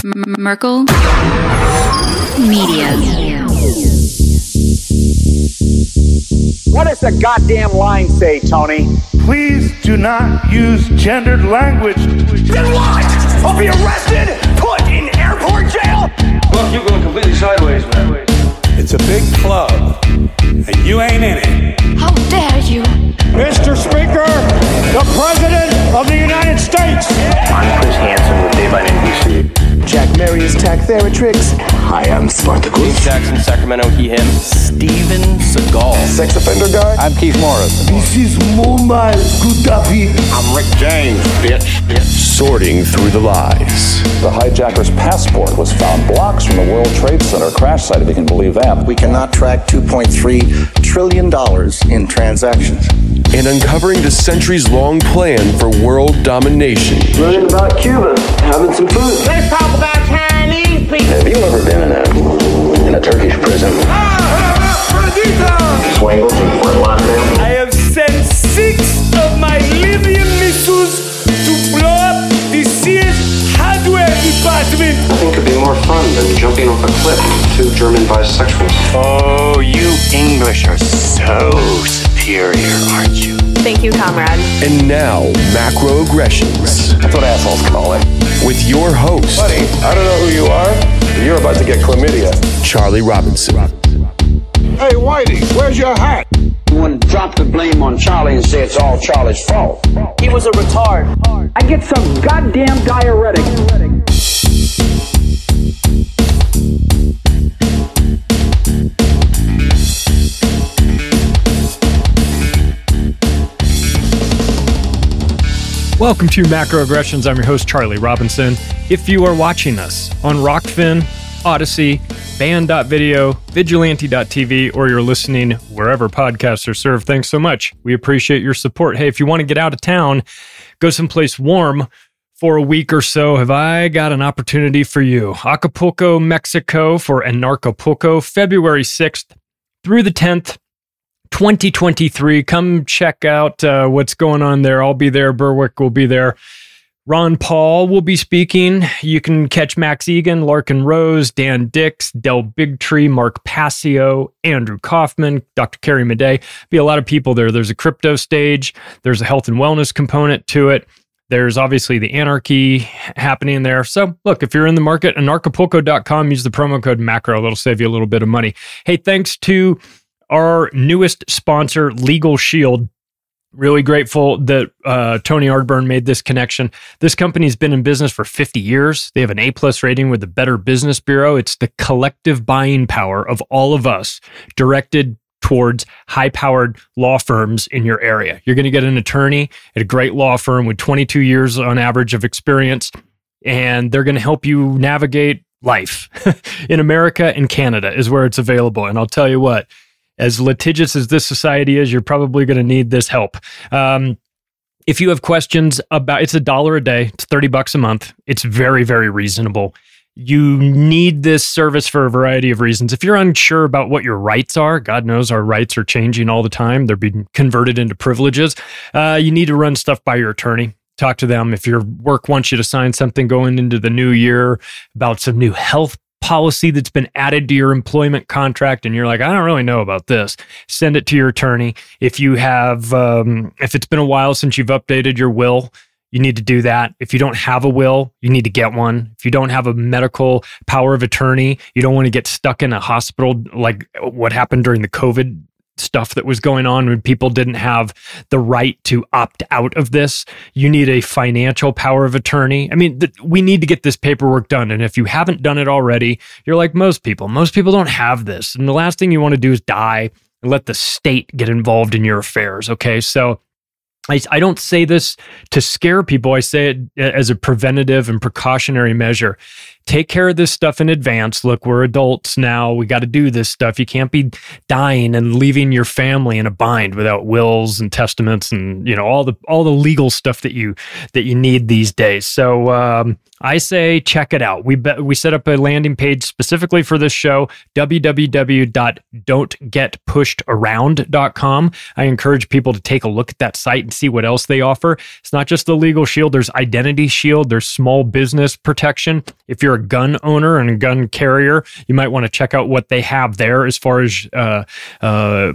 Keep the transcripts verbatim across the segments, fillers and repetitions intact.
M- Merkel Media. What does the goddamn line say, Tony? Please do not use gendered language. Then what? I'll be arrested, put in airport jail? Look, you're going completely sideways, man. It's a big club, and you ain't in it. How dare you? Mister Speaker, the President of the United States. I'm Chris Hansen with Daylight N B C. Jack Marius Tactheratrix. Hi, I'm Spartacus. Jackson, Sacramento, he, him. Steven Seagal. Sex offender guy. I'm Keith Morris. This is Muammar Gaddafi. I'm Rick James, bitch. bitch. Sorting through the lies. The hijacker's passport was found blocks from the World Trade Center crash site, if you can believe that. We cannot track two point three trillion dollars in transactions. And uncovering the centuries-long plan for world domination. Learning about Cuba, having some food. Let's talk about Chinese people. Have you ever been in a in a Turkish prison? Swangles in Fort Lauderdale. I have sent six of my Libyan missiles to blow up the C S hardware department. Nothing could be more fun than jumping off a cliff with two German bisexuals. Oh, you English are so superior, aren't you? Thank you, comrade. And now, macroaggressions. That's what assholes call it. With your host. Buddy, I don't know who you are, but you're about to get chlamydia. Charlie Robinson. Hey, Whitey, where's your hat? You want to drop the blame on Charlie and say it's all Charlie's fault. He was a retard. I get some goddamn diuretic. Welcome to Macroaggressions. I'm your host, Charlie Robinson. If you are watching us on Rockfin, Odyssey, Band dot video, Vigilante dot t v, or you're listening wherever podcasts are served, thanks so much. We appreciate your support. Hey, if you want to get out of town, go someplace warm for a week or so, have I got an opportunity for you. Acapulco, Mexico for Anarchapulco, February sixth through the tenth. twenty twenty-three. Come check out uh, what's going on there. I'll be there. Berwick will be there. Ron Paul will be speaking. You can catch Max Egan, Larkin Rose, Dan Dix, Del Bigtree, Mark Passio, Andrew Kaufman, Doctor Carrie Madej. Be a lot of people there. There's a crypto stage. There's a health and wellness component to it. There's obviously the anarchy happening there. So look, if you're in the market, anarchapulco dot com, use the promo code MACRO. It'll save you a little bit of money. Hey, thanks to our newest sponsor, Legal Shield. Really grateful that uh, Tony Ardburn made this connection. This company's been in business for fifty years. They have an A-plus rating with the Better Business Bureau. It's the collective buying power of all of us directed towards high-powered law firms in your area. You're going to get an attorney at a great law firm with twenty-two years on average of experience, and they're going to help you navigate life. In America and Canada is where it's available. And I'll tell you what, as litigious as this society is, you're probably going to need this help. Um, if you have questions about, it's a dollar a day, it's thirty bucks a month. It's very, very reasonable. You need this service for a variety of reasons. If you're unsure about what your rights are, God knows our rights are changing all the time. They're being converted into privileges. Uh, you need to run stuff by your attorney. Talk to them. If your work wants you to sign something going into the new year about some new health policy that's been added to your employment contract and you're like, I don't really know about this, send it to your attorney. If you have, um, if it's been a while since you've updated your will, you need to do that. If you don't have a will, you need to get one. If you don't have a medical power of attorney, you don't want to get stuck in a hospital like what happened during the COVID stuff that was going on when people didn't have the right to opt out of this. You need a financial power of attorney. I mean, th- we need to get this paperwork done. And if you haven't done it already, you're like most people. Most people don't have this. And the last thing you want to do is die and let the state get involved in your affairs. Okay. So I, I don't say this to scare people. I say it as a preventative and precautionary measure. Take care of this stuff in advance. Look, we're adults now. We got to do this stuff. You can't be dying and leaving your family in a bind without wills and testaments and, you know, all the all the legal stuff that you that you need these days. So um, I say check it out. We be, we set up a landing page specifically for this show, w w w dot don't get pushed around dot com. I encourage people to take a look at that site and see what else they offer. It's not just the Legal Shield. There's Identity Shield. There's small business protection. If you're you're a gun owner and a gun carrier, you might want to check out what they have there as far as uh, uh,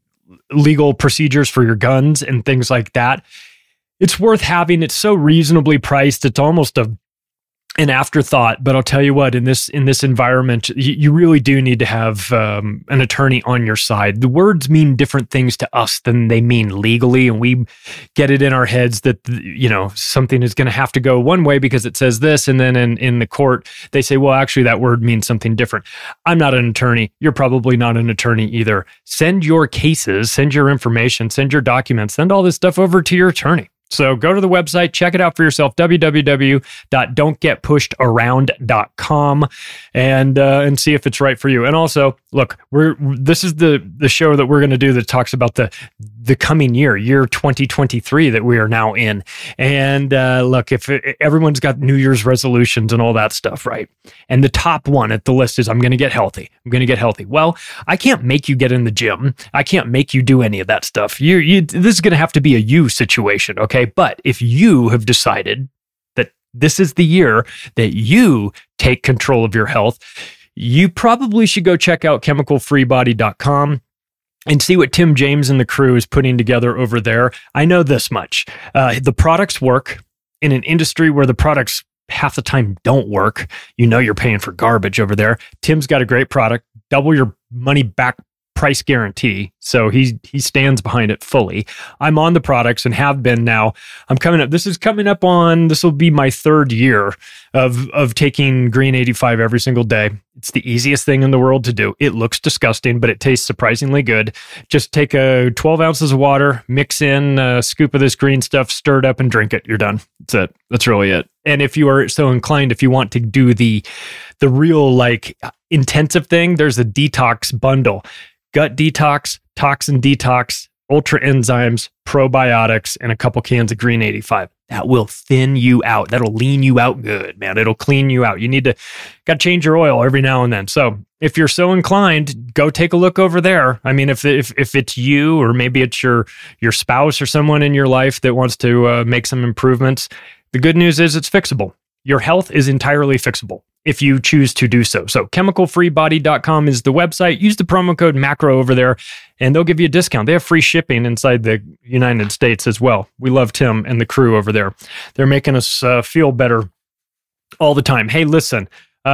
legal procedures for your guns and things like that. It's worth having. It's so reasonably priced. It's almost a an afterthought, but I'll tell you what, in this in this environment, you, you really do need to have um, an attorney on your side. The words mean different things to us than they mean legally, and we get it in our heads that, you know, something is going to have to go one way because it says this, and then in, in the court, they say, well, actually, that word means something different. I'm not an attorney. You're probably not an attorney either. Send your cases, send your information, send your documents, send all this stuff over to your attorney. So go to the website, check it out for yourself, w w w dot don't get pushed around dot com, and uh, and see if it's right for you. And also, look, we're this is the the show that we're going to do that talks about the the coming year, year twenty twenty-three that we are now in. And uh, look, if it, everyone's got New Year's resolutions and all that stuff, right? And the top one at the list is I'm going to get healthy. I'm going to get healthy. Well, I can't make you get in the gym. I can't make you do any of that stuff. You, you this is going to have to be a you situation, okay? But if you have decided that this is the year that you take control of your health, you probably should go check out chemical free body dot com and see what Tim James and the crew is putting together over there. I know this much. Uh, the products work in an industry where the products half the time don't work. You know you're paying for garbage over there. Tim's got a great product, double your money back price guarantee. So he he stands behind it fully. I'm on the products and have been now. I'm coming up. This is coming up on, this will be my third year of, of taking Green eighty-five every single day. It's the easiest thing in the world to do. It looks disgusting, but it tastes surprisingly good. Just take a twelve ounces of water, mix in a scoop of this green stuff, stir it up and drink it. You're done. That's it. That's really it. And if you are so inclined, if you want to do the, the real like intensive thing, there's a detox bundle. Gut detox, toxin detox, ultra enzymes, probiotics, and a couple cans of Green eighty-five. That will thin you out. That'll lean you out good, man. It'll clean you out. You need to got to change your oil every now and then. So if you're so inclined, go take a look over there. I mean, if if if it's you, or maybe it's your your spouse or someone in your life that wants to uh, make some improvements, the good news is it's fixable. Your health is entirely fixable if you choose to do so. So chemical free body dot com is the website. Use the promo code macro over there and they'll give you a discount. They have free shipping inside the United States as well. We love Tim and the crew over there. They're making us uh, feel better all the time. Hey, listen,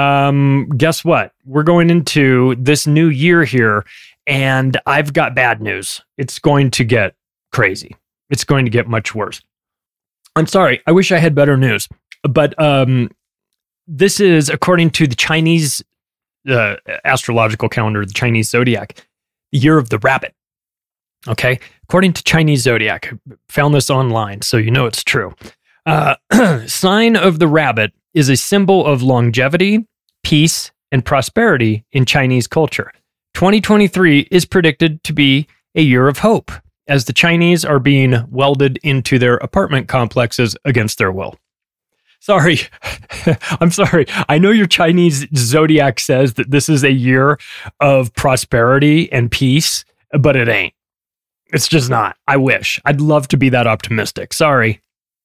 um, guess what? We're going into this new year here and I've got bad news. It's going to get crazy. It's going to get much worse. I'm sorry. I wish I had better news. But um, this is, according to the Chinese uh, astrological calendar, the Chinese zodiac, the year of the rabbit. Okay? According to Chinese zodiac, I found this online, so you know it's true. Uh, sign of the rabbit is a symbol of longevity, peace, and prosperity in Chinese culture. twenty twenty-three is predicted to be a year of hope, as the Chinese are being welded into their apartment complexes against their will. Sorry, I'm sorry. I know your Chinese zodiac says that this is a year of prosperity and peace, but it ain't. It's just not. I wish. I'd love to be that optimistic. Sorry.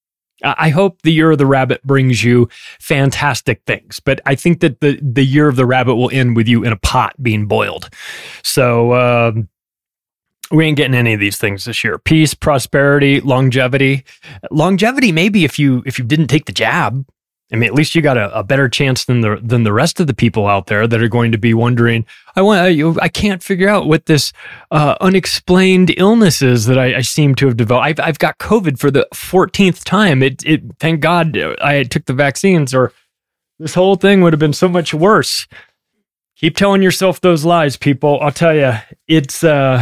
I hope the year of the rabbit brings you fantastic things, but I think that the, the year of the rabbit will end with you in a pot being boiled. So, um, we ain't getting any of these things this year. Peace, prosperity, longevity. Longevity, maybe if you if you didn't take the jab. I mean, at least you got a, a better chance than the than the rest of the people out there that are going to be wondering, I want I, I can't figure out what this uh, unexplained illness is that I, I seem to have developed. I've I've got COVID for the fourteenth time. It it thank God I took the vaccines, or this whole thing would have been so much worse. Keep telling yourself those lies, people. I'll tell you, it's uh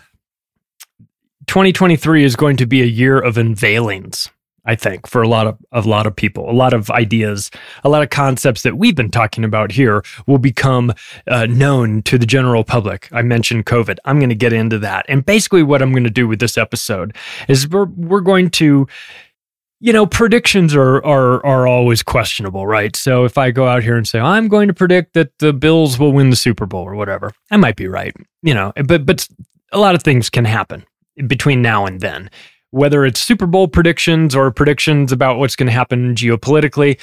twenty twenty-three is going to be a year of unveilings, I think, for a lot of a lot of people. A lot of ideas, a lot of concepts that we've been talking about here will become uh, known to the general public. I mentioned COVID. I'm going to get into that. And basically what I'm going to do with this episode is we're we're going to, you know, predictions are are are always questionable, right? So if I go out here and say, I'm going to predict that the Bills will win the Super Bowl or whatever, I might be right, you know, but but a lot of things can happen between now and then, whether it's Super Bowl predictions or predictions about what's going to happen geopolitically.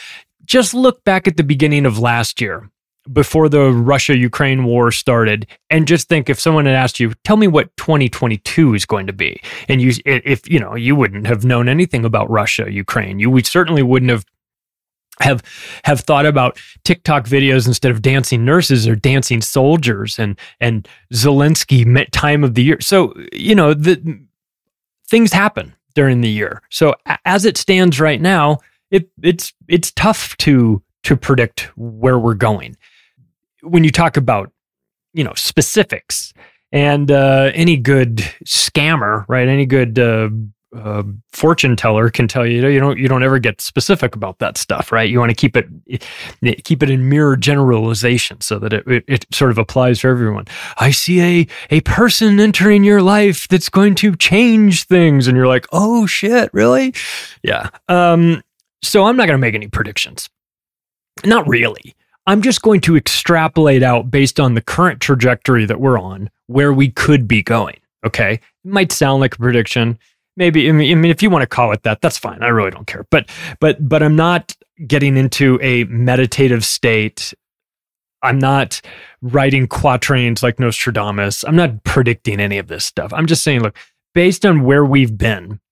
just look back at the beginning of last year, before the Russia-Ukraine war started, and just think if someone had asked you, tell me what twenty twenty-two is going to be. And you, if, you know, you wouldn't have known anything about Russia, Ukraine. You would certainly wouldn't have have have thought about TikTok videos instead of dancing nurses or dancing soldiers and and Zelensky met time of the year. So, you know, the things happen during the year. So as it stands right now, it it's it's tough to to predict where we're going. When you talk about, you know, specifics, and uh, any good scammer, right? Any good uh, uh, fortune teller can tell you, you don't you don't ever get specific about that stuff, right? You want to keep it keep it in mere generalization so that it, it, it sort of applies for everyone. I see a a person entering your life that's going to change things, and you're like, oh shit, really? Yeah. Um, so I'm not going to make any predictions. Not really. I'm just going to extrapolate out based on the current trajectory that we're on, where we could be going. Okay. It might sound like a prediction. Maybe, I mean, if you want to call it that, that's fine. I really don't care. But, but, but I'm not getting into a meditative state. I'm not writing quatrains like Nostradamus. I'm not predicting any of this stuff. I'm just saying, look, based on where we've been,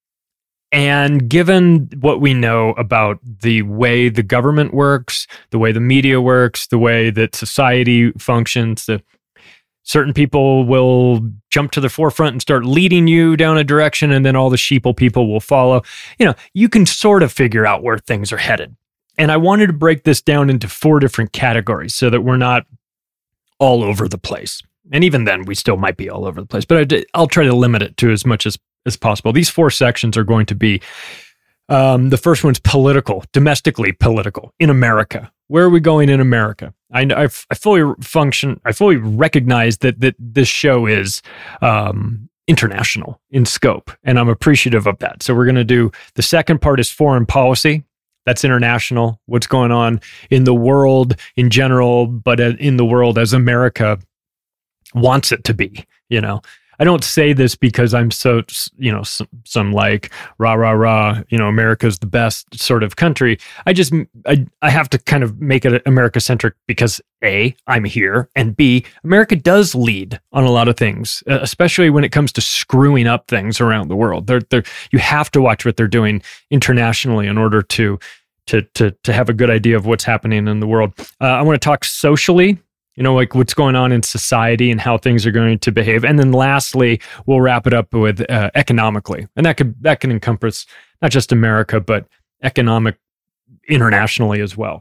and given what we know about the way the government works, the way the media works, the way that society functions, the certain people will jump to the forefront and start leading you down a direction, and then all the sheeple people will follow. You know, you can sort of figure out where things are headed. And I wanted to break this down into four different categories so that we're not all over the place. And even then, we still might be all over the place. But I, I'll try to limit it to as much as as possible. These four sections are going to be, um, the first one's political, domestically political in America. Where are we going in America? I, I, I fully function, I fully recognize that that this show is um, international in scope, and I'm appreciative of that. So we're going to do, the second part is foreign policy. That's international, what's going on in the world in general, but in the world as America wants it to be, you know. I don't say this because I'm so, you know, some, some like rah, rah, rah, you know, America's the best sort of country. I just, I, I have to kind of make it America-centric because A, I'm here, and B, America does lead on a lot of things, especially when it comes to screwing up things around the world. They're, they're, you have to watch what they're doing internationally in order to, to, to, to have a good idea of what's happening in the world. Uh, I want to talk socially. You know, like what's going on in society and how things are going to behave. And then lastly, we'll wrap it up with uh, economically. And that could that can encompass not just America, but economic internationally as well.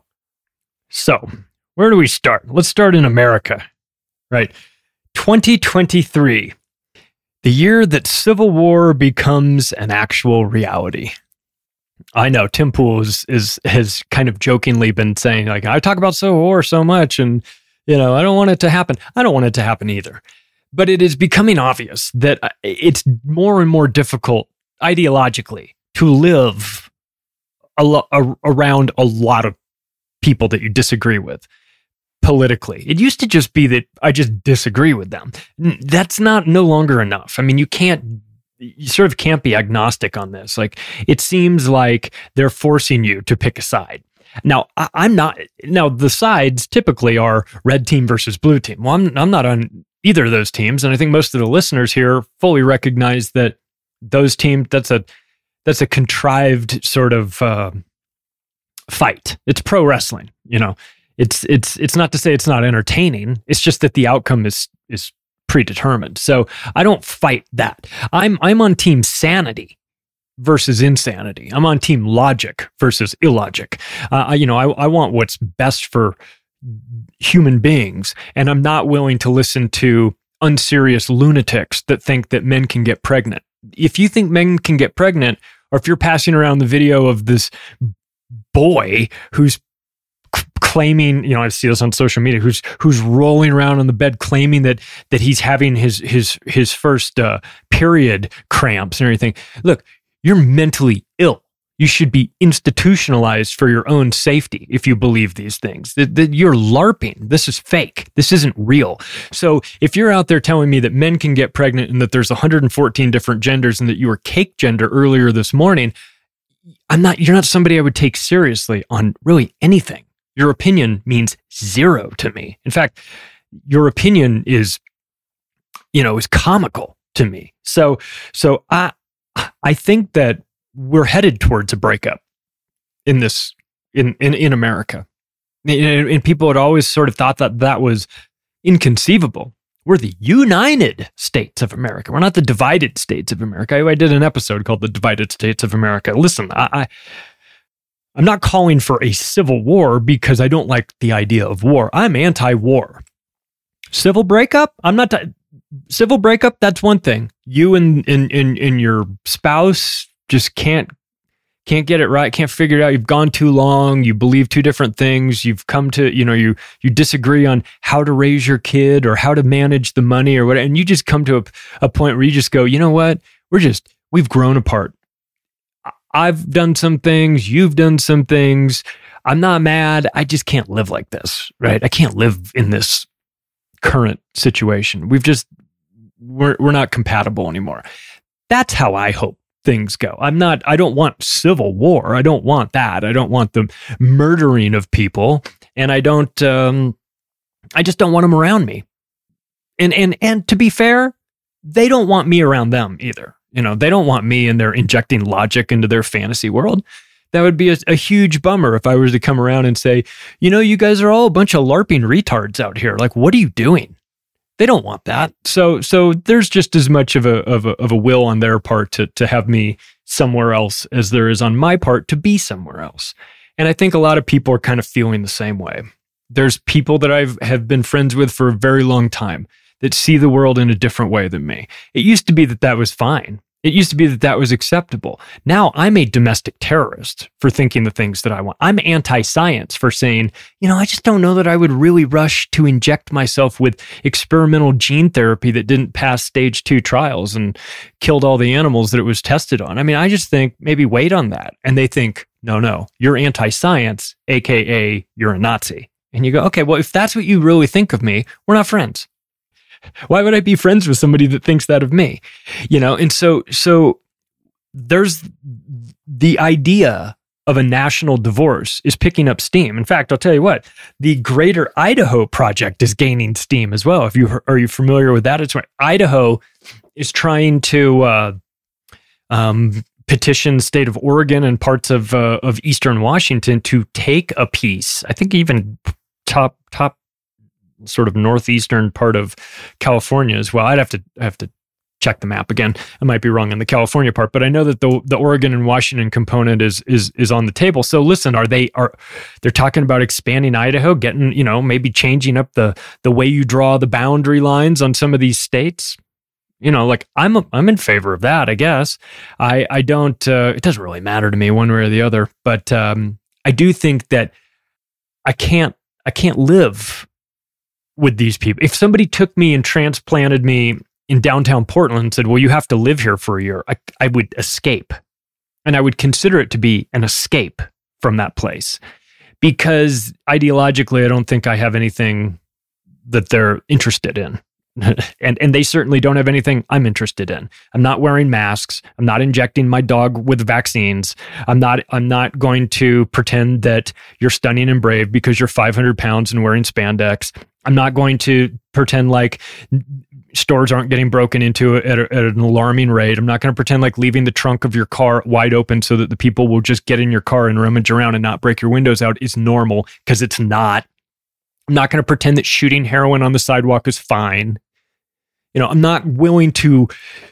So where do we start? Let's start in America, right? twenty twenty-three, the year that Civil War becomes an actual reality. I know Tim Pool is, is has kind of jokingly been saying, like, I talk about Civil War so much, and you know, I don't want it to happen. I don't want it to happen either. But it is becoming obvious that it's more and more difficult ideologically to live a lo- a- around a lot of people that you disagree with politically. It used to just be that I just disagree with them. That's not no longer enough. I mean, you can't, you sort of can't be agnostic on this. Like, it seems like they're forcing you to pick a side. Now, I, I'm not, now the sides typically are red team versus blue team. Well, I'm, I'm not on either of those teams. And I think most of the listeners here fully recognize that those teams, that's a, that's a contrived sort of uh, fight. It's pro wrestling, you know, it's, it's, it's not to say it's not entertaining. It's just that the outcome is, is predetermined. So I don't fight that. I'm, I'm on team sanity versus insanity. I'm on team logic versus illogic. Uh, you know, I, I want what's best for human beings, and I'm not willing to listen to unserious lunatics that think that men can get pregnant. If you think men can get pregnant, or if you're passing around the video of this boy who's c- claiming, you know, I see this on social media, who's who's rolling around on the bed claiming that that he's having his his his first uh, period cramps and everything. Look, you're mentally ill. You should be institutionalized for your own safety if you believe these things. That, that you're LARPing. This is fake. This isn't real. So if you're out there telling me that men can get pregnant and that there's one hundred fourteen different genders and that you were cake gender earlier this morning, I'm not, you're not somebody I would take seriously on really anything. Your opinion means zero to me. In fact, your opinion is, you know, is comical to me. So, so I, I think that we're headed towards a breakup in this, in, in, in America. And, and people had always sort of thought that that was inconceivable. We're the United States of America. We're not the divided states of America. I, I did an episode called The Divided States of America. Listen, I, I, I'm not calling for a civil war because I don't like the idea of war. I'm anti-war. Civil breakup? I'm not... T- civil breakup, that's one thing. You and, and, and, and your spouse just can't can't get it right, can't figure it out. You've gone too long. You believe two different things. You've come to, you know, you you disagree on how to raise your kid or how to manage the money or whatever. And you just come to a, a point where you just go, you know what? We're just, we've grown apart. I've done some things. You've done some things. I'm not mad. I just can't live like this, right? I can't live in this current situation. We've just, we're we're not compatible anymore. That's how I hope things go. I'm not, I don't want civil war. I don't want that. I don't want the murdering of people. And I don't, um, I just don't want them around me. And, and, and to be fair, they don't want me around them either. You know, they don't want me and they're injecting logic into their fantasy world. That would be a, a huge bummer if I was to come around and say, you know, you guys are all a bunch of LARPing retards out here. Like, what are you doing? They don't want that. So, so there's just as much of a of a of a will on their part to to have me somewhere else as there is on my part to be somewhere else. And I think a lot of people are kind of feeling the same way. There's people that I've have been friends with for a very long time that see the world in a different way than me. It used to be that that was fine. It used to be that that was acceptable. Now I'm a domestic terrorist for thinking the things that I want. I'm anti-science for saying, you know, I just don't know that I would really rush to inject myself with experimental gene therapy that didn't pass stage two trials and killed all the animals that it was tested on. I mean, I just think maybe wait on that. And they think, no, no, you're anti-science, A K A you're a Nazi. And you go, okay, well, if that's what you really think of me, we're not friends. Why would I be friends with somebody that thinks that of me? You know, and so so there's the idea of a national divorce is picking up steam. In fact, I'll tell you what, the Greater Idaho Project is gaining steam as well. If you are you familiar with that? It's right. Idaho is trying to uh, um, petition the state of Oregon and parts of uh, of Eastern Washington to take a piece. I think even top top. sort of northeastern part of California as well. I'd have to I have to check the map again. I might be wrong on the California part, but I know that the the Oregon and Washington component is is is on the table. So listen, are they are they're talking about expanding Idaho, getting, you know, maybe changing up the the way you draw the boundary lines on some of these states? You know, like I'm a, I'm in favor of that, I guess. I I don't uh, it doesn't really matter to me one way or the other, but um, I do think that I can't I can't live with these people. If somebody took me and transplanted me in downtown Portland and said, well, you have to live here for a year, I, I would escape. And I would consider it to be an escape from that place because ideologically, I don't think I have anything that they're interested in. and and they certainly don't have anything I'm interested in. I'm not wearing masks. I'm not injecting my dog with vaccines. I'm not I'm not going to pretend that you're stunning and brave because you're five hundred pounds and wearing spandex. I'm not going to pretend like stores aren't getting broken into at, a, at an alarming rate. I'm not going to pretend like leaving the trunk of your car wide open so that the people will just get in your car and rummage around and not break your windows out is normal, because it's not. I'm not going to pretend that shooting heroin on the sidewalk is fine. You know, I'm not willing to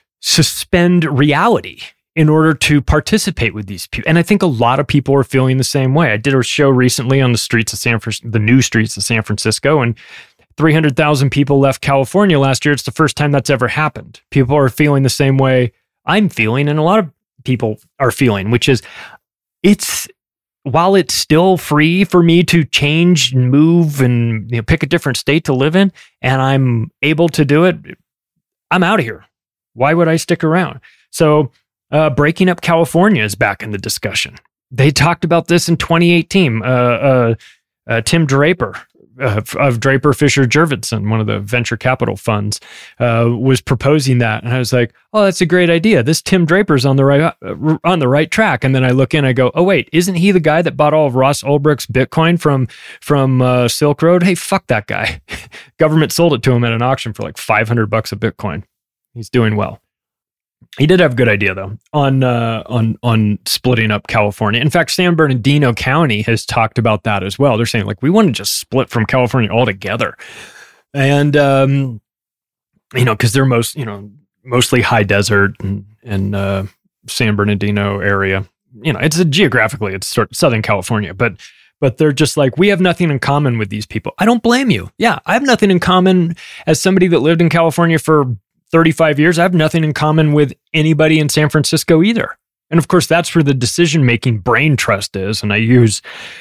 suspend reality in order to participate with these people. And I think a lot of people are feeling the same way. I did a show recently on the streets of San Francisco, the new streets of San Francisco, and three hundred thousand people left California last year. It's the first time that's ever happened. People are feeling the same way I'm feeling, and a lot of people are feeling, which is it's, while it's still free for me to change and move and, you know, pick a different state to live in, and I'm able to do it, I'm out of here. Why would I stick around? So uh, breaking up California is back in the discussion. They talked about this in twenty eighteen. Uh, uh, uh, Tim Draper uh, of Draper Fisher Jurvetson, one of the venture capital funds, uh, was proposing that, and I was like, "Oh, that's a great idea. This Tim Draper's on the right uh, on the right track." And then I look in, I go, "Oh wait, isn't he the guy that bought all of Ross Ulbricht's Bitcoin from from uh, Silk Road? Hey, fuck that guy. Government sold it to him at an auction for like five hundred bucks a Bitcoin. He's doing well." He did have a good idea though on uh, on on splitting up California. In fact, San Bernardino County has talked about that as well. They're saying like we want to just split from California altogether, and um, you know because they're most you know mostly high desert and and uh, San Bernardino area. You know, it's a, geographically it's sort of Southern California, but but they're just like we have nothing in common with these people. I don't blame you. Yeah, I have nothing in common as somebody that lived in California for thirty-five years. I have nothing in common with anybody in San Francisco either. And of course, that's where the decision-making brain trust is. And I use,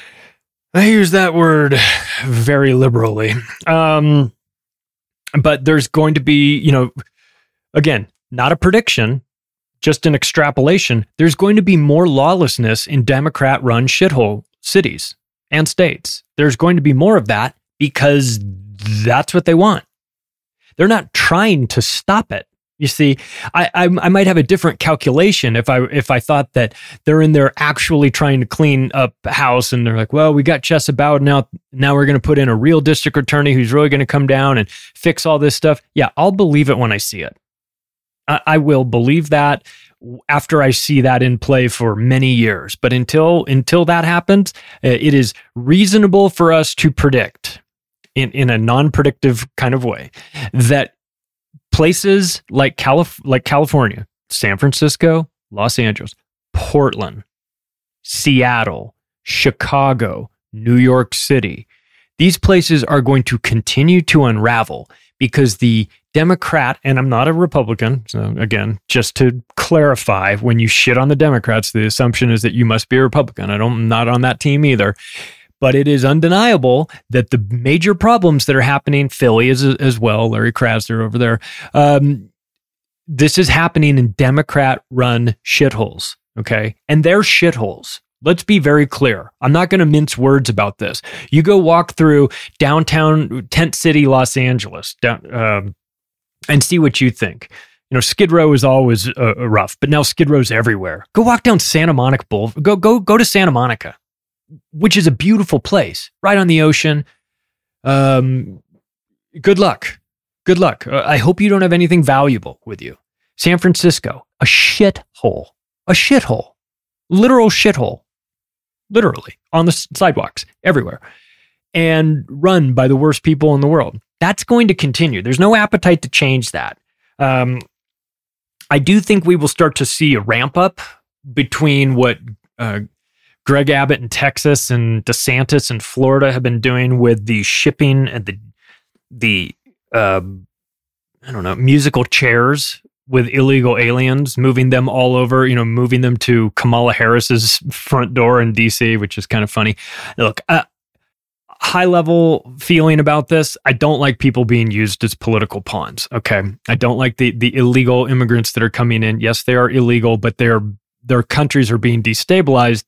I use that word very liberally. Um, but there's going to be, you know, again, not a prediction, just an extrapolation. There's going to be more lawlessness in Democrat-run shithole cities and states. There's going to be more of that because that's what they want. They're not trying to stop it. You see, I, I I might have a different calculation if I if I thought that they're in there actually trying to clean up a house and they're like, well, we got Chesa Boud now. Now we're going to put in a real district attorney who's really going to come down and fix all this stuff. Yeah, I'll believe it when I see it. I, I will believe that after I see that in play for many years. But until until that happens, it is reasonable for us to predict in, in a non-predictive kind of way that places like Calif- like California, San Francisco, Los Angeles, Portland, Seattle, Chicago, New York City, these places are going to continue to unravel because the Democrat, and I'm not a Republican, so again, just to clarify, when you shit on the Democrats, the assumption is that you must be a Republican. I don't, I'm not on that team either. But it is undeniable that the major problems that are happening, Philly as, as well, Larry Krasner over there, um, this is happening in Democrat-run shitholes, okay? And they're shitholes. Let's be very clear. I'm not going to mince words about this. You go walk through downtown Tent City, Los Angeles, down, um, and see what you think. You know, Skid Row is always uh, rough, but now Skid Row's everywhere. Go walk down Santa Monica Boulevard. Go, go, go to Santa Monica, which is a beautiful place, right on the ocean. Um, good luck. Good luck. Uh, I hope you don't have anything valuable with you. San Francisco, a shithole. A shithole. Literal shithole. Literally. On the s- sidewalks, everywhere. And run by the worst people in the world. That's going to continue. There's no appetite to change that. Um, I do think we will start to see a ramp up between what... Uh, Greg Abbott in Texas and DeSantis in Florida have been doing with the shipping and the, the uh, I don't know, musical chairs with illegal aliens, moving them all over, you know, moving them to Kamala Harris's front door in D C, which is kind of funny. Look, uh, high level feeling about this, I don't like people being used as political pawns, okay? I don't like the, the illegal immigrants that are coming in. Yes, they are illegal, but they're, their countries are being destabilized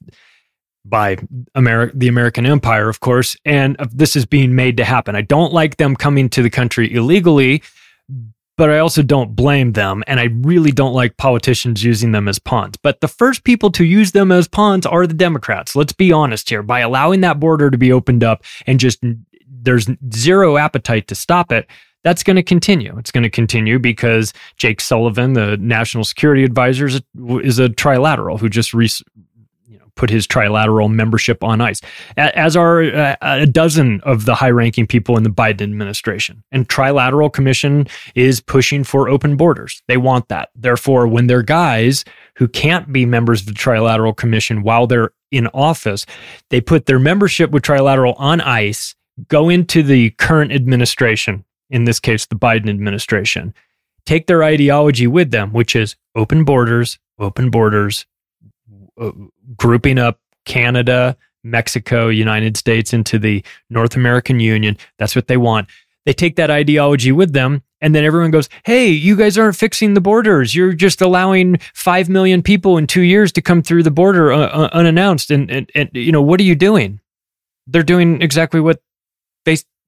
by Ameri- the American empire, of course, and this is being made to happen. I don't like them coming to the country illegally, but I also don't blame them, and I really don't like politicians using them as pawns. But the first people to use them as pawns are the Democrats. Let's be honest here. By allowing that border to be opened up and just there's zero appetite to stop it, that's going to continue. It's going to continue because Jake Sullivan, the national security advisor, is a, is a trilateral who just re- put his trilateral membership on ice, as are uh, a dozen of the high-ranking people in the Biden administration. And Trilateral Commission is pushing for open borders. They want that. Therefore, when they're guys who can't be members of the Trilateral Commission while they're in office, they put their membership with Trilateral on ice, go into the current administration, in this case, the Biden administration, take their ideology with them, which is open borders, open borders, Uh, grouping up Canada, Mexico, United States into the North American Union. That's what they want. They take that ideology with them, and then everyone goes, hey, you guys aren't fixing the borders. You're just allowing five million people in two years to come through the border uh, uh, unannounced. And, and, and, you know, what are you doing? They're doing exactly what they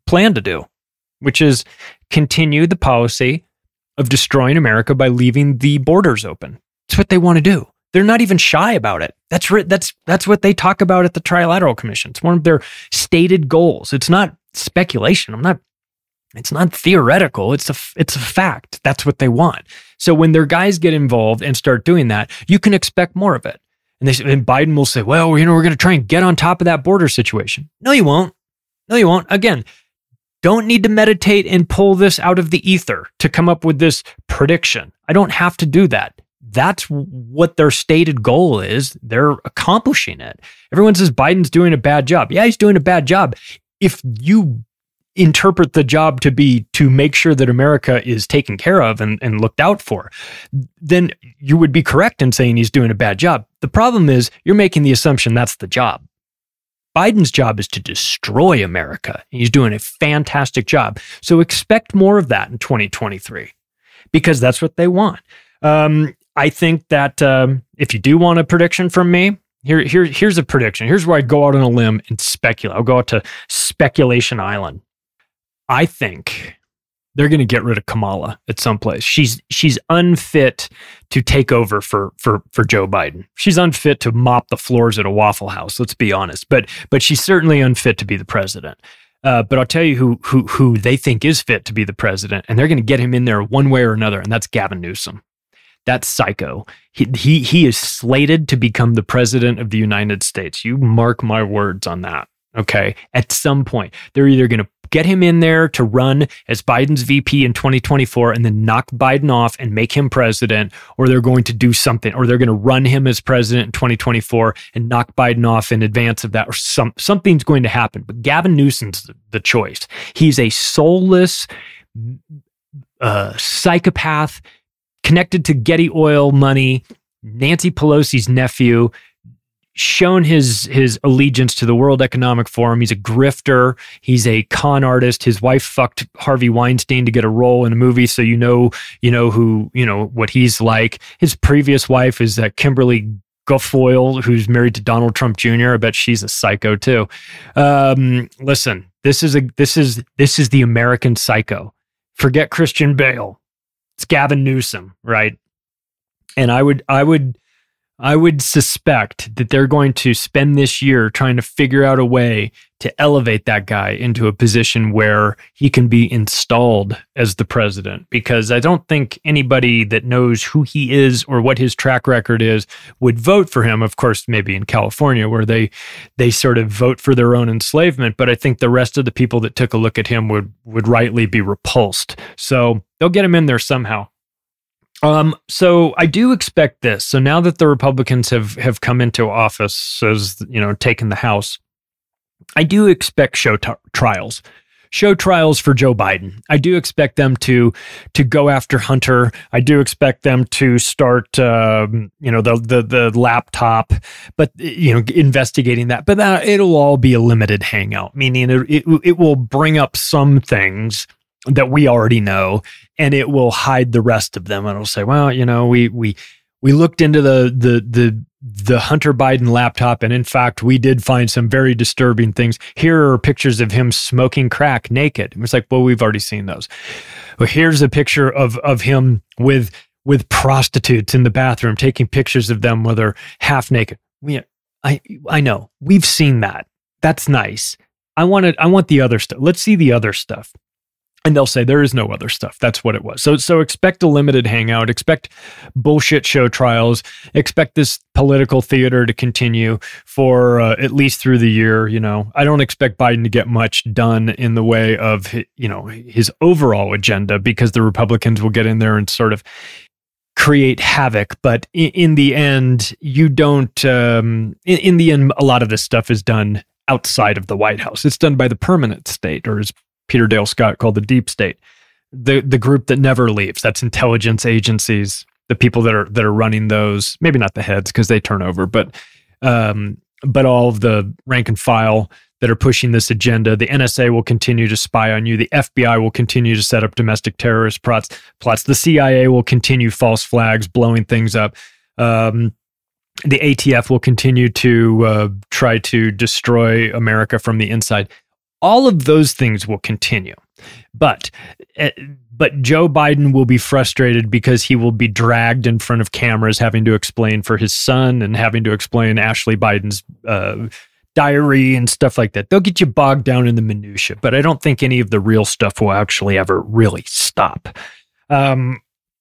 plan to do, which is continue the policy of destroying America by leaving the borders open. It's what they want to do. They're not even shy about it. That's that's that's what they talk about at the Trilateral Commission. It's one of their stated goals. It's not speculation. I'm not. It's not theoretical. It's a it's a fact. That's what they want. So when their guys get involved and start doing that, you can expect more of it. And they and Biden will say, "Well, you know, we're going to try and get on top of that border situation." No, you won't. No, you won't. Again, don't need to meditate and pull this out of the ether to come up with this prediction. I don't have to do that. That's what their stated goal is. They're accomplishing it. Everyone says Biden's doing a bad job. Yeah, he's doing a bad job. If you interpret the job to be to make sure that America is taken care of and, and looked out for, then you would be correct in saying he's doing a bad job. The problem is you're making the assumption that's the job. Biden's job is to destroy America. He's doing a fantastic job. So expect more of that in twenty twenty-three because that's what they want. Um, I think that um, if you do want a prediction from me, here, here, here's a prediction. Here's where I go out on a limb and speculate. I'll go out to Speculation Island. I think they're going to get rid of Kamala at some place. She's she's unfit to take over for for for Joe Biden. She's unfit to mop the floors at a Waffle House. Let's be honest. But but she's certainly unfit to be the president. Uh, but I'll tell you who who who they think is fit to be the president, and they're going to get him in there one way or another, and that's Gavin Newsom. That psycho. He, he he is slated to become the president of the United States. You mark my words on that. Okay. At some point, they're either going to get him in there to run as Biden's V P in twenty twenty-four and then knock Biden off and make him president, or they're going to do something, or they're going to run him as president in twenty twenty-four and knock Biden off in advance of that, or some something's going to happen. But Gavin Newsom's the, the choice. He's a soulless uh, psychopath connected to Getty Oil money, Nancy Pelosi's nephew, shown his his allegiance to the World Economic Forum. He's a grifter. He's a con artist. His wife fucked Harvey Weinstein to get a role in a movie, so you know you know who you know what he's like. His previous wife is uh, Kimberly Guilfoyle, who's married to Donald Trump Junior I bet she's a psycho too. Um, listen, this is a this is this is the American psycho. Forget Christian Bale. It's Gavin Newsom, right? And I would I would I would suspect that they're going to spend this year trying to figure out a way to elevate that guy into a position where he can be installed as the president, because I don't think anybody that knows who he is or what his track record is would vote for him. Of course, maybe in California where they they sort of vote for their own enslavement, but I think the rest of the people that took a look at him would would rightly be repulsed. So they'll get him in there somehow. Um, so I do expect this. So now that the Republicans have have come into office, as you know, taken the House, I do expect show t- trials, show trials for Joe Biden. I do expect them to to go after Hunter. I do expect them to start, um, you know, the the the laptop, but you know, investigating that. But that, it'll all be a limited hangout, meaning it it, it will bring up some things that we already know, and it will hide the rest of them. And it'll say, well, you know, we we we looked into the the the the Hunter Biden laptop, and in fact, we did find some very disturbing things. Here are pictures of him smoking crack naked. It's like, well, we've already seen those. Well, here's a picture of of him with with prostitutes in the bathroom, taking pictures of them where they're half naked. We, I I know we've seen that. That's nice. I want it. I want the other stuff. Let's see the other stuff. And they'll say there is no other stuff. That's what it was. So so expect a limited hangout. Expect bullshit show trials. Expect this political theater to continue for uh, at least through the year. You know, I don't expect Biden to get much done in the way of, you know, his overall agenda, because the Republicans will get in there and sort of create havoc. But in, in the end, you don't. Um, in, in the end, a lot of this stuff is done outside of the White House. It's done by the permanent state, or as Peter Dale Scott called the deep state, the the group that never leaves. That's intelligence agencies, the people that are that are running those. Maybe not the heads, because they turn over, but um, but all of the rank and file that are pushing this agenda. The N S A will continue to spy on you. The F B I will continue to set up domestic terrorist plots. Plots. The C I A will continue false flags, blowing things up. Um, the A T F will continue to uh, try to destroy America from the inside. All of those things will continue. But uh, but Joe Biden will be frustrated because he will be dragged in front of cameras having to explain for his son and having to explain Ashley Biden's uh, diary and stuff like that. They'll get you bogged down in the minutia, but I don't think any of the real stuff will actually ever really stop. Um,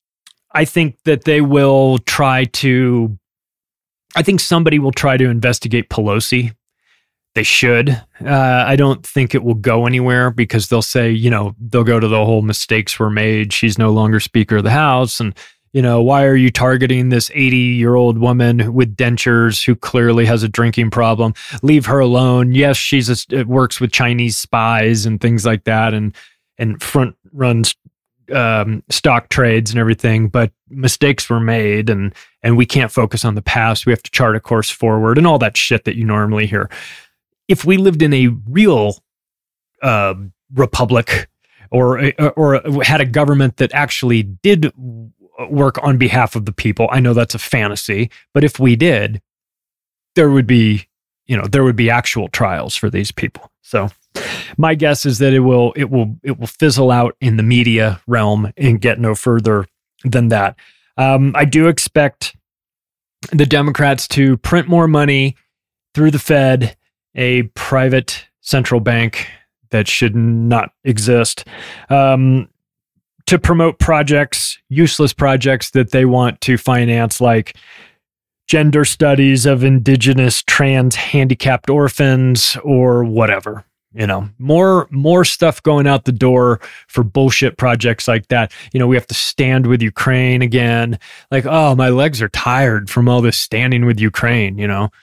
I think that they will try to, I think somebody will try to investigate Pelosi. They should. Uh, I don't think it will go anywhere because they'll say, you know, they'll go to the whole mistakes were made. She's no longer Speaker of the House. And, you know, why are you targeting this eighty-year-old woman with dentures who clearly has a drinking problem? Leave her alone. Yes, she's a, works with Chinese spies and things like that and, and front runs um, stock trades and everything. But mistakes were made and, and we can't focus on the past. We have to chart a course forward and all that shit that you normally hear. If we lived in a real uh, republic or or had a government that actually did work on behalf of the people, I know that's a fantasy, but if we did, there would be, you know, there would be actual trials for these people. So my guess is that it will it will it will fizzle out in the media realm and get no further than that. Um, I do expect the Democrats to print more money through the Fed, a private central bank that should not exist, um, to promote projects, useless projects that they want to finance, like gender studies of indigenous, trans, handicapped orphans, or whatever. You know, more more stuff going out the door for bullshit projects like that. You know, we have to stand with Ukraine again. Like, oh, my legs are tired from all this standing with Ukraine. You know.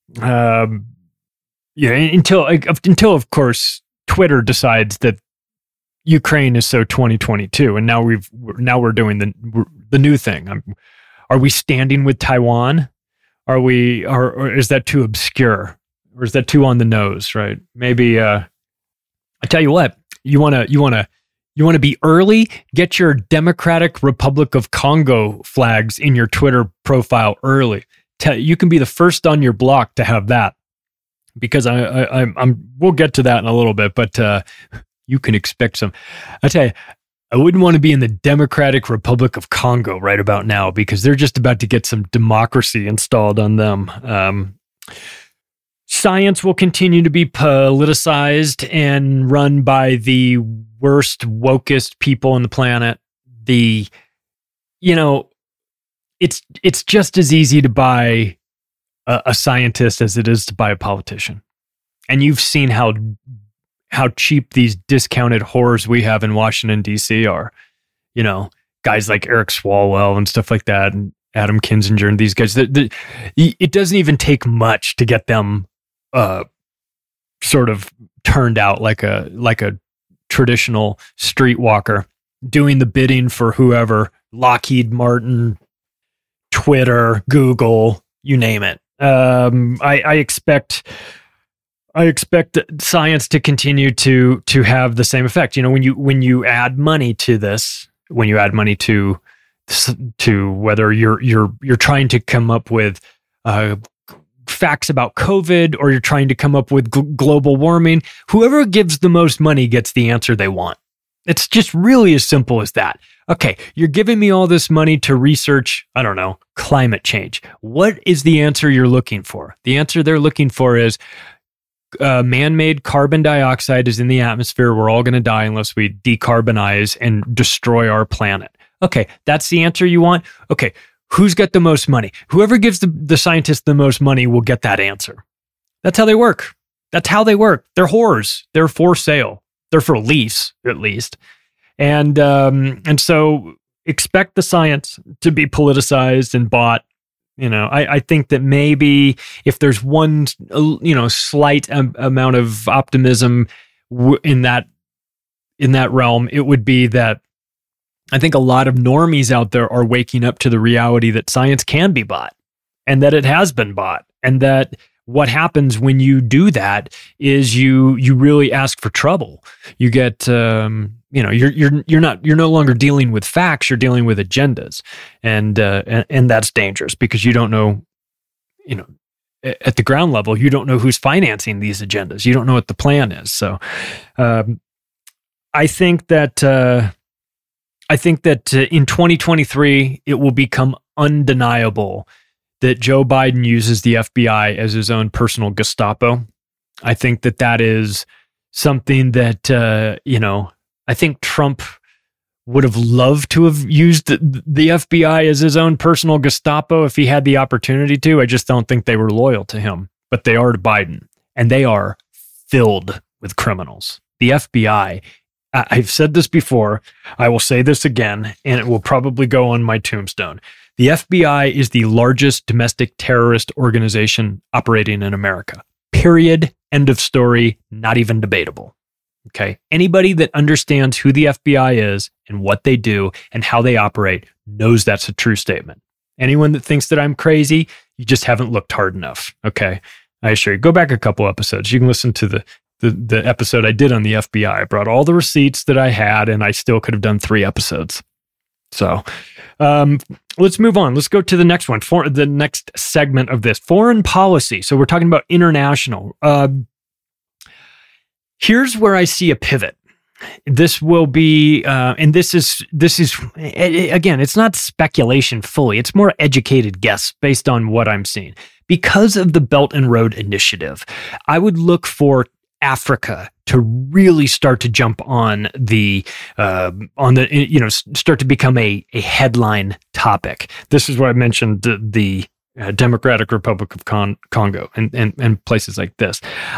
Um, Yeah, until until of course Twitter decides that Ukraine is so twenty twenty-two, and now we've now we're doing the the new thing. I'm, are we standing with Taiwan? Are we? Or, or is that too obscure? Or is that too on the nose? Right? Maybe. Uh, I tell you what. You wanna you wanna you wanna be early. Get your Democratic Republic of Congo flags in your Twitter profile early. Tell, you can be the first on your block to have that. Because I, I, I'm, I'm, we'll get to that in a little bit, but uh, you can expect some. I tell you, I wouldn't want to be in the Democratic Republic of Congo right about now because they're just about to get some democracy installed on them. Um, science will continue to be politicized and run by the worst, wokest people on the planet. The, you know, it's it's just as easy to buy A, a scientist as it is to buy a politician. And you've seen how how cheap these discounted whores we have in Washington, D C are. You know, guys like Eric Swalwell and stuff like that, and Adam Kinzinger and these guys. The, the, it doesn't even take much to get them uh, sort of turned out like a like a traditional streetwalker, doing the bidding for whoever, Lockheed Martin, Twitter, Google, you name it. Um, I, I expect, I expect science to continue to to have the same effect. You know, when you when you add money to this, when you add money to to whether you're you're you're trying to come up with uh, facts about COVID or you're trying to come up with gl- global warming, whoever gives the most money gets the answer they want. It's just really as simple as that. Okay, you're giving me all this money to research, I don't know, climate change. What is the answer you're looking for? The answer they're looking for is uh, man-made carbon dioxide is in the atmosphere. We're all going to die unless we decarbonize and destroy our planet. Okay, that's the answer you want? Okay, who's got the most money? Whoever gives the, the scientists the most money will get that answer. That's how they work. That's how they work. They're whores. They're for sale. They're for lease, at least. And um, and so expect the science to be politicized and bought. You know, I, I think that maybe if there's one, you know, slight um, amount of optimism w- in that in that realm, it would be that I think a lot of normies out there are waking up to the reality that science can be bought and that it has been bought, and that what happens when you do that is you you really ask for trouble. You get um, you know you're you're you're not you're no longer dealing with facts. You're dealing with agendas, and uh, and, and that's dangerous because you don't know, you know, at the ground level, you don't know who's financing these agendas. You don't know what the plan is. So um, I think that uh, I think that uh, in twenty twenty-three, it will become undeniable that Joe Biden uses the F B I as his own personal Gestapo. I think that that is something that, uh, you know, I think Trump would have loved to have used the, the F B I as his own personal Gestapo if he had the opportunity to. I just don't think they were loyal to him, but they are to Biden, and they are filled with criminals. The F B I, I, I've said this before, I will say this again, and it will probably go on my tombstone. The F B I is the largest domestic terrorist organization operating in America. Period. End of story. Not even debatable. Okay. Anybody that understands who the F B I is and what they do and how they operate knows that's a true statement. Anyone that thinks that I'm crazy, you just haven't looked hard enough. Okay. I assure you, go back a couple episodes. You can listen to the, the, the episode I did on the F B I. I brought all the receipts that I had, and I still could have done three episodes. So um, let's move on. Let's go to the next one, for the next segment of this foreign policy. So we're talking about international. Uh, here's where I see a pivot. This will be, uh, and this is, this is, again, it's not speculation fully. It's more educated guess based on what I'm seeing. Because of the Belt and Road Initiative, I would look for Africa to really start to jump on the uh, on the you know start to become a a headline topic. This is what I mentioned, the, the uh, Democratic Republic of Con- Congo and, and and places like this.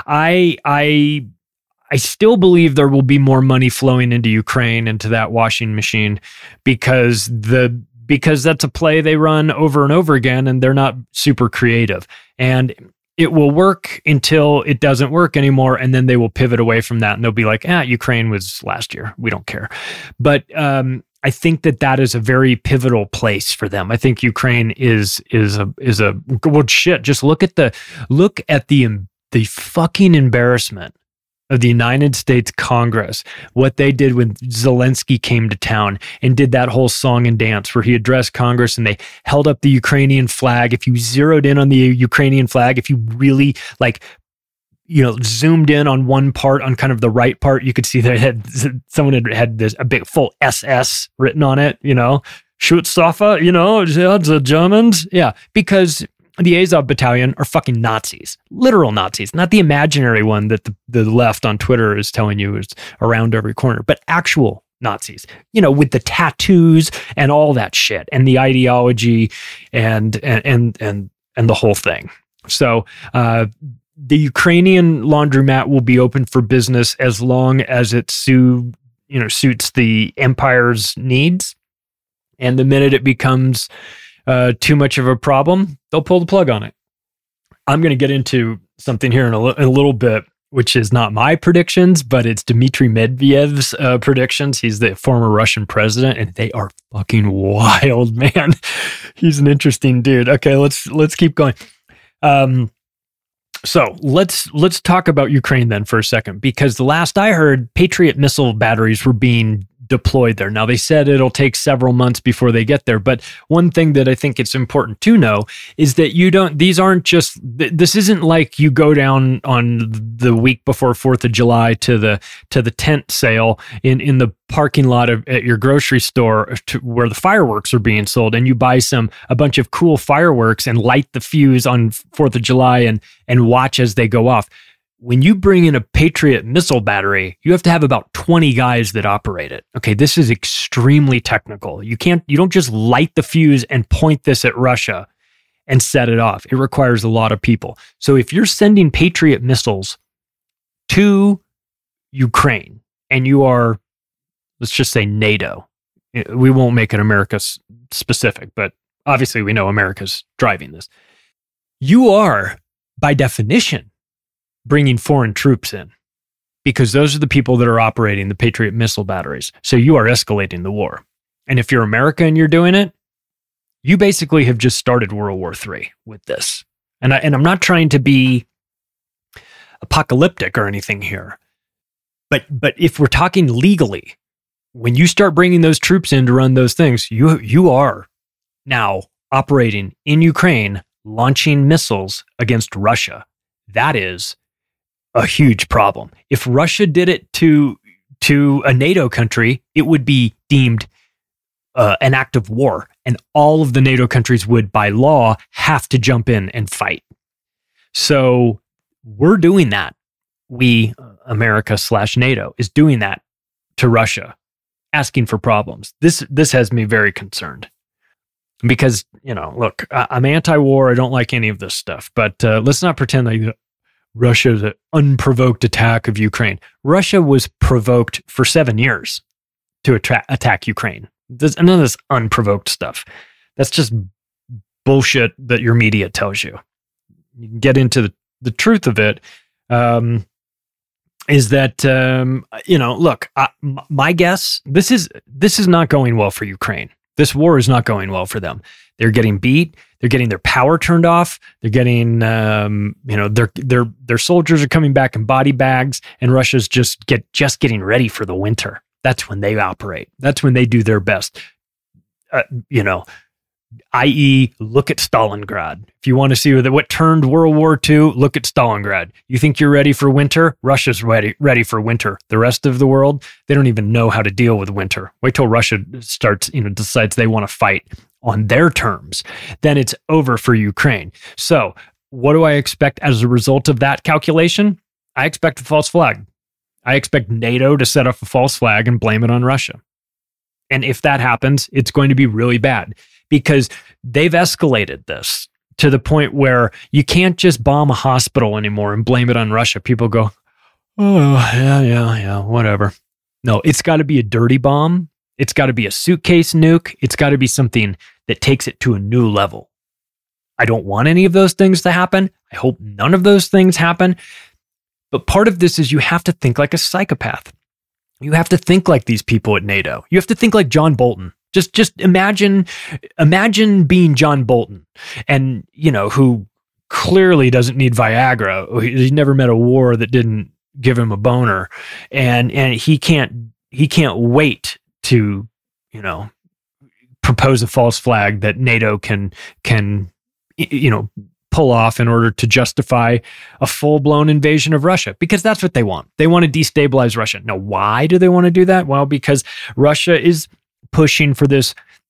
I I I still believe there will be more money flowing into Ukraine, into that washing machine, because the because that's a play they run over and over again, and they're not super creative. And it will work until it doesn't work anymore, and then they will pivot away from that, and they'll be like, ah, Ukraine was last year. We don't care. But um, I think that that is a very pivotal place for them. I think Ukraine is is a is a well, shit. Just look at the look at the the fucking embarrassment of the United States Congress, what they did when Zelensky came to town and did that whole song and dance where he addressed Congress and they held up the Ukrainian flag. If you zeroed in on the Ukrainian flag, if you really like, you know, zoomed in on one part, on kind of the right part, you could see that it had, someone had had this a big full S S written on it, you know, Schutzwaffe, you know, the Germans. Yeah, because the Azov Battalion are fucking Nazis, literal Nazis, not the imaginary one that the, the left on Twitter is telling you is around every corner, but actual Nazis, you know, with the tattoos and all that shit and the ideology and, and, and, and, and the whole thing. So, uh, the Ukrainian laundromat will be open for business as long as it su- you know, suits the empire's needs. And the minute it becomes Uh, too much of a problem, they'll pull the plug on it. I'm going to get into something here in a, li- in a little bit, which is not my predictions, but it's Dmitry Medvedev's uh, predictions. He's the former Russian president, and they are fucking wild, man. He's an interesting dude. Okay, let's let's keep going. Um, so let's let's talk about Ukraine then for a second, because the last I heard, Patriot missile batteries were being deployed there. Now, they said it'll take several months before they get there, but one thing that I think it's important to know is that you don't, these aren't just, this isn't like you go down on the week before fourth of July to the to the tent sale in, in the parking lot of, at your grocery store to where the fireworks are being sold, and you buy some, a bunch of cool fireworks and light the fuse on fourth of July and, and watch as they go off. When you bring in a Patriot missile battery, you have to have about twenty guys that operate it. Okay, this is extremely technical. You can't, you don't just light the fuse and point this at Russia and set it off. It requires a lot of people. So if you're sending Patriot missiles to Ukraine and you are, let's just say NATO, we won't make it America specific, but obviously we know America's driving this. You are, by definition, bringing foreign troops in, because those are the people that are operating the Patriot missile batteries. So you are escalating the war. And if you're America and you're doing it, you basically have just started World War Three with this. And, I, and I'm not trying to be apocalyptic or anything here, but but if we're talking legally, when you start bringing those troops in to run those things, you you are now operating in Ukraine launching missiles against Russia. That is a huge problem. If Russia did it to to a NATO country, it would be deemed uh, an act of war, and all of the NATO countries would, by law, have to jump in and fight. So we're doing that. We, America slash NATO, is doing that to Russia, asking for problems. This this has me very concerned because, you know, look, I, I'm anti-war. I don't like any of this stuff, but uh, let's not pretend like Russia's an unprovoked attack of Ukraine. Russia was provoked for seven years to attra- attack Ukraine. There's none of this unprovoked stuff. That's just bullshit that your media tells you. You can get into the, the truth of it. Um, is that, um, you know, look, I, m- my guess, this is this is not going well for Ukraine. This war is not going well for them. They're getting beat. They're getting their power turned off. They're getting, um, you know, their their their soldiers are coming back in body bags, and Russia's just get just getting ready for the winter. That's when they operate. That's when they do their best. Uh, you know, that is, look at Stalingrad. If you want to see what, what turned World War Two, look at Stalingrad. You think you're ready for winter? Russia's ready ready for winter. The rest of the world, they don't even know how to deal with winter. Wait till Russia starts, you know, decides they want to fight on their terms. Then it's over for Ukraine. So what do I expect as a result of that calculation? I expect a false flag. I expect NATO to set up a false flag and blame it on Russia. And if that happens, it's going to be really bad because they've escalated this to the point where you can't just bomb a hospital anymore and blame it on Russia. People go, oh, yeah, yeah, yeah, whatever. No, it's got to be a dirty bomb. It's got to be a suitcase nuke. It's got to be something that takes it to a new level. I don't want any of those things to happen. I hope none of those things happen. But part of this is you have to think like a psychopath. You have to think like these people at NATO. You have to think like John Bolton. Just just imagine imagine being John Bolton, and, you know, who clearly doesn't need Viagra. He's never met a war that didn't give him a boner, and and he can't he can't wait to, you know, propose a false flag that NATO can can you know pull off in order to justify a full-blown invasion of Russia, because that's what they want. They want to destabilize Russia. Now, why do they want to do that? Well, because Russia is pushing for this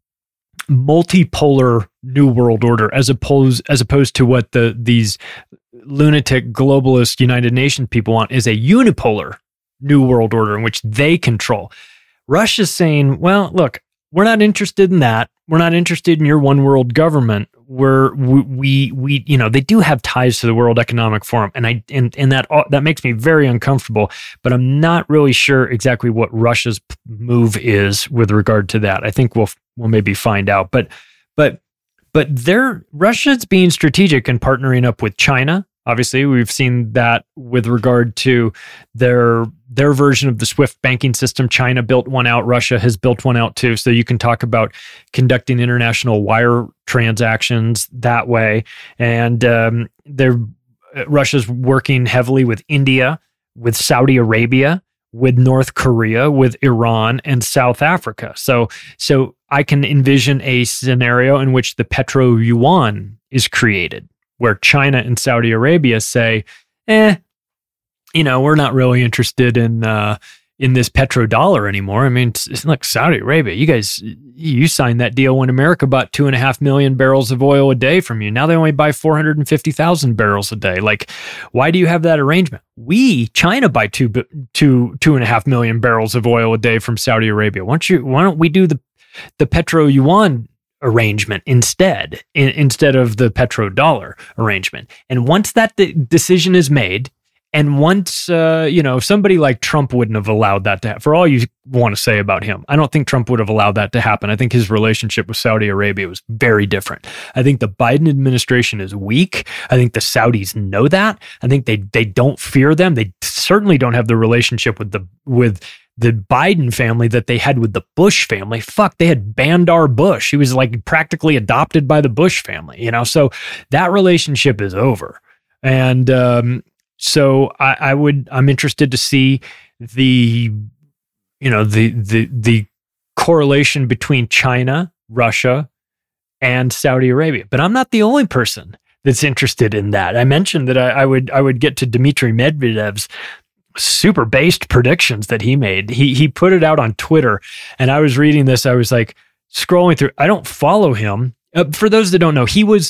multipolar new world order as opposed as opposed to what the these lunatic globalist United Nations people want, is a unipolar new world order in which they control. Russia's saying, well, look, we're not interested in that. We're not interested in your one world government. We're, we, we, we, you know, they do have ties to the World Economic Forum, and I, and, and that, that makes me very uncomfortable, but I'm not really sure exactly what Russia's move is with regard to that. I think we'll, we'll maybe find out, but, but, but they're, Russia's being strategic and partnering up with China. Obviously, we've seen that with regard to their their version of the SWIFT banking system. China built one out. Russia has built one out too. So you can talk about conducting international wire transactions that way. And um, they're, Russia's working heavily with India, with Saudi Arabia, with North Korea, with Iran, and South Africa. So, so I can envision a scenario in which the petro yuan is created, where China and Saudi Arabia say, eh, you know, we're not really interested in uh, in this petrodollar anymore. I mean, it's, it's like Saudi Arabia, you guys, you signed that deal when America bought two and a half million barrels of oil a day from you. Now they only buy four hundred fifty thousand barrels a day. Like, why do you have that arrangement? We, China, buy two, two, two and a half million barrels of oil a day from Saudi Arabia. Why don't you, why don't we do the, the petro yuan arrangement instead, in, instead of the petrodollar arrangement? And once that de- decision is made, and once, uh, you know, somebody like Trump wouldn't have allowed that to happen. For all you want to say about him, I don't think Trump would have allowed that to happen. I think his relationship with Saudi Arabia was very different. I think the Biden administration is weak. I think the Saudis know that. I think they they don't fear them. They certainly don't have the relationship with the with the Biden family that they had with the Bush family. Fuck, they had Bandar Bush. He was like practically adopted by the Bush family, you know? So that relationship is over. And um, so I, I would, I'm interested to see the, you know, the, the, the correlation between China, Russia, and Saudi Arabia. But I'm not the only person that's interested in that. I mentioned that I, I would I would get to Dmitry Medvedev's super based predictions that he made. He he put it out on Twitter, and I was reading this. I was like scrolling through. I don't follow him. Uh, for those that don't know, he was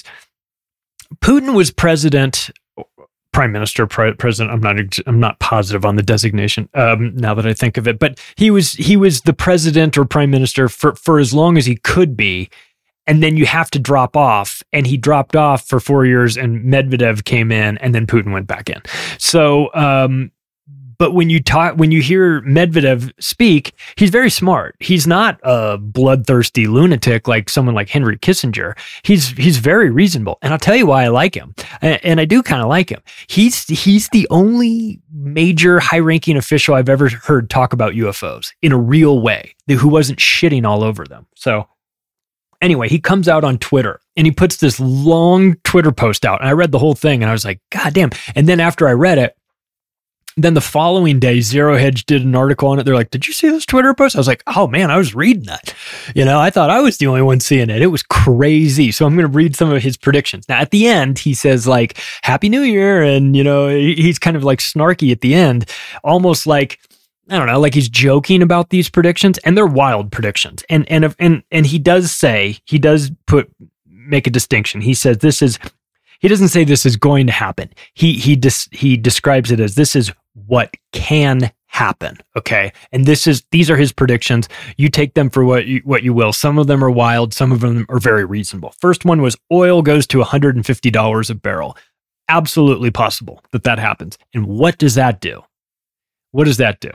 Putin was president. Prime Minister, pre- President. I'm not. I'm not positive on the designation. Um, now that I think of it, but he was. He was the president or prime minister for for as long as he could be, and then you have to drop off. And he dropped off for four years, and Medvedev came in, and then Putin went back in. So, um, but when you talk, when you hear Medvedev speak, he's very smart. He's not a bloodthirsty lunatic like someone like Henry Kissinger. He's he's very reasonable, and I'll tell you why I like him. And, and I do kind of like him. He's he's the only major high-ranking official I've ever heard talk about U F Os in a real way, who wasn't shitting all over them. So anyway, he comes out on Twitter and he puts this long Twitter post out, and I read the whole thing, and I was like, God damn! And then after I read it. Then the following day, Zero Hedge did an article on it. They're like, did you see this Twitter post? I was like, oh man, I was reading that. You know, I thought I was the only one seeing it. It was crazy. So I'm going to read some of his predictions. Now, at the end, he says like, Happy New Year. And, you know, he's kind of like snarky at the end, almost like, I don't know, like he's joking about these predictions, and they're wild predictions. And, and, and, and he does say, he does put, make a distinction. He says, this is, he doesn't say this is going to happen. He, he, dis, he describes it as this is what can happen. Okay. And this is, these are his predictions. You take them for what you, what you will. Some of them are wild. Some of them are very reasonable. First one was oil goes to one hundred fifty dollars a barrel. Absolutely possible that that happens. And what does that do? What does that do?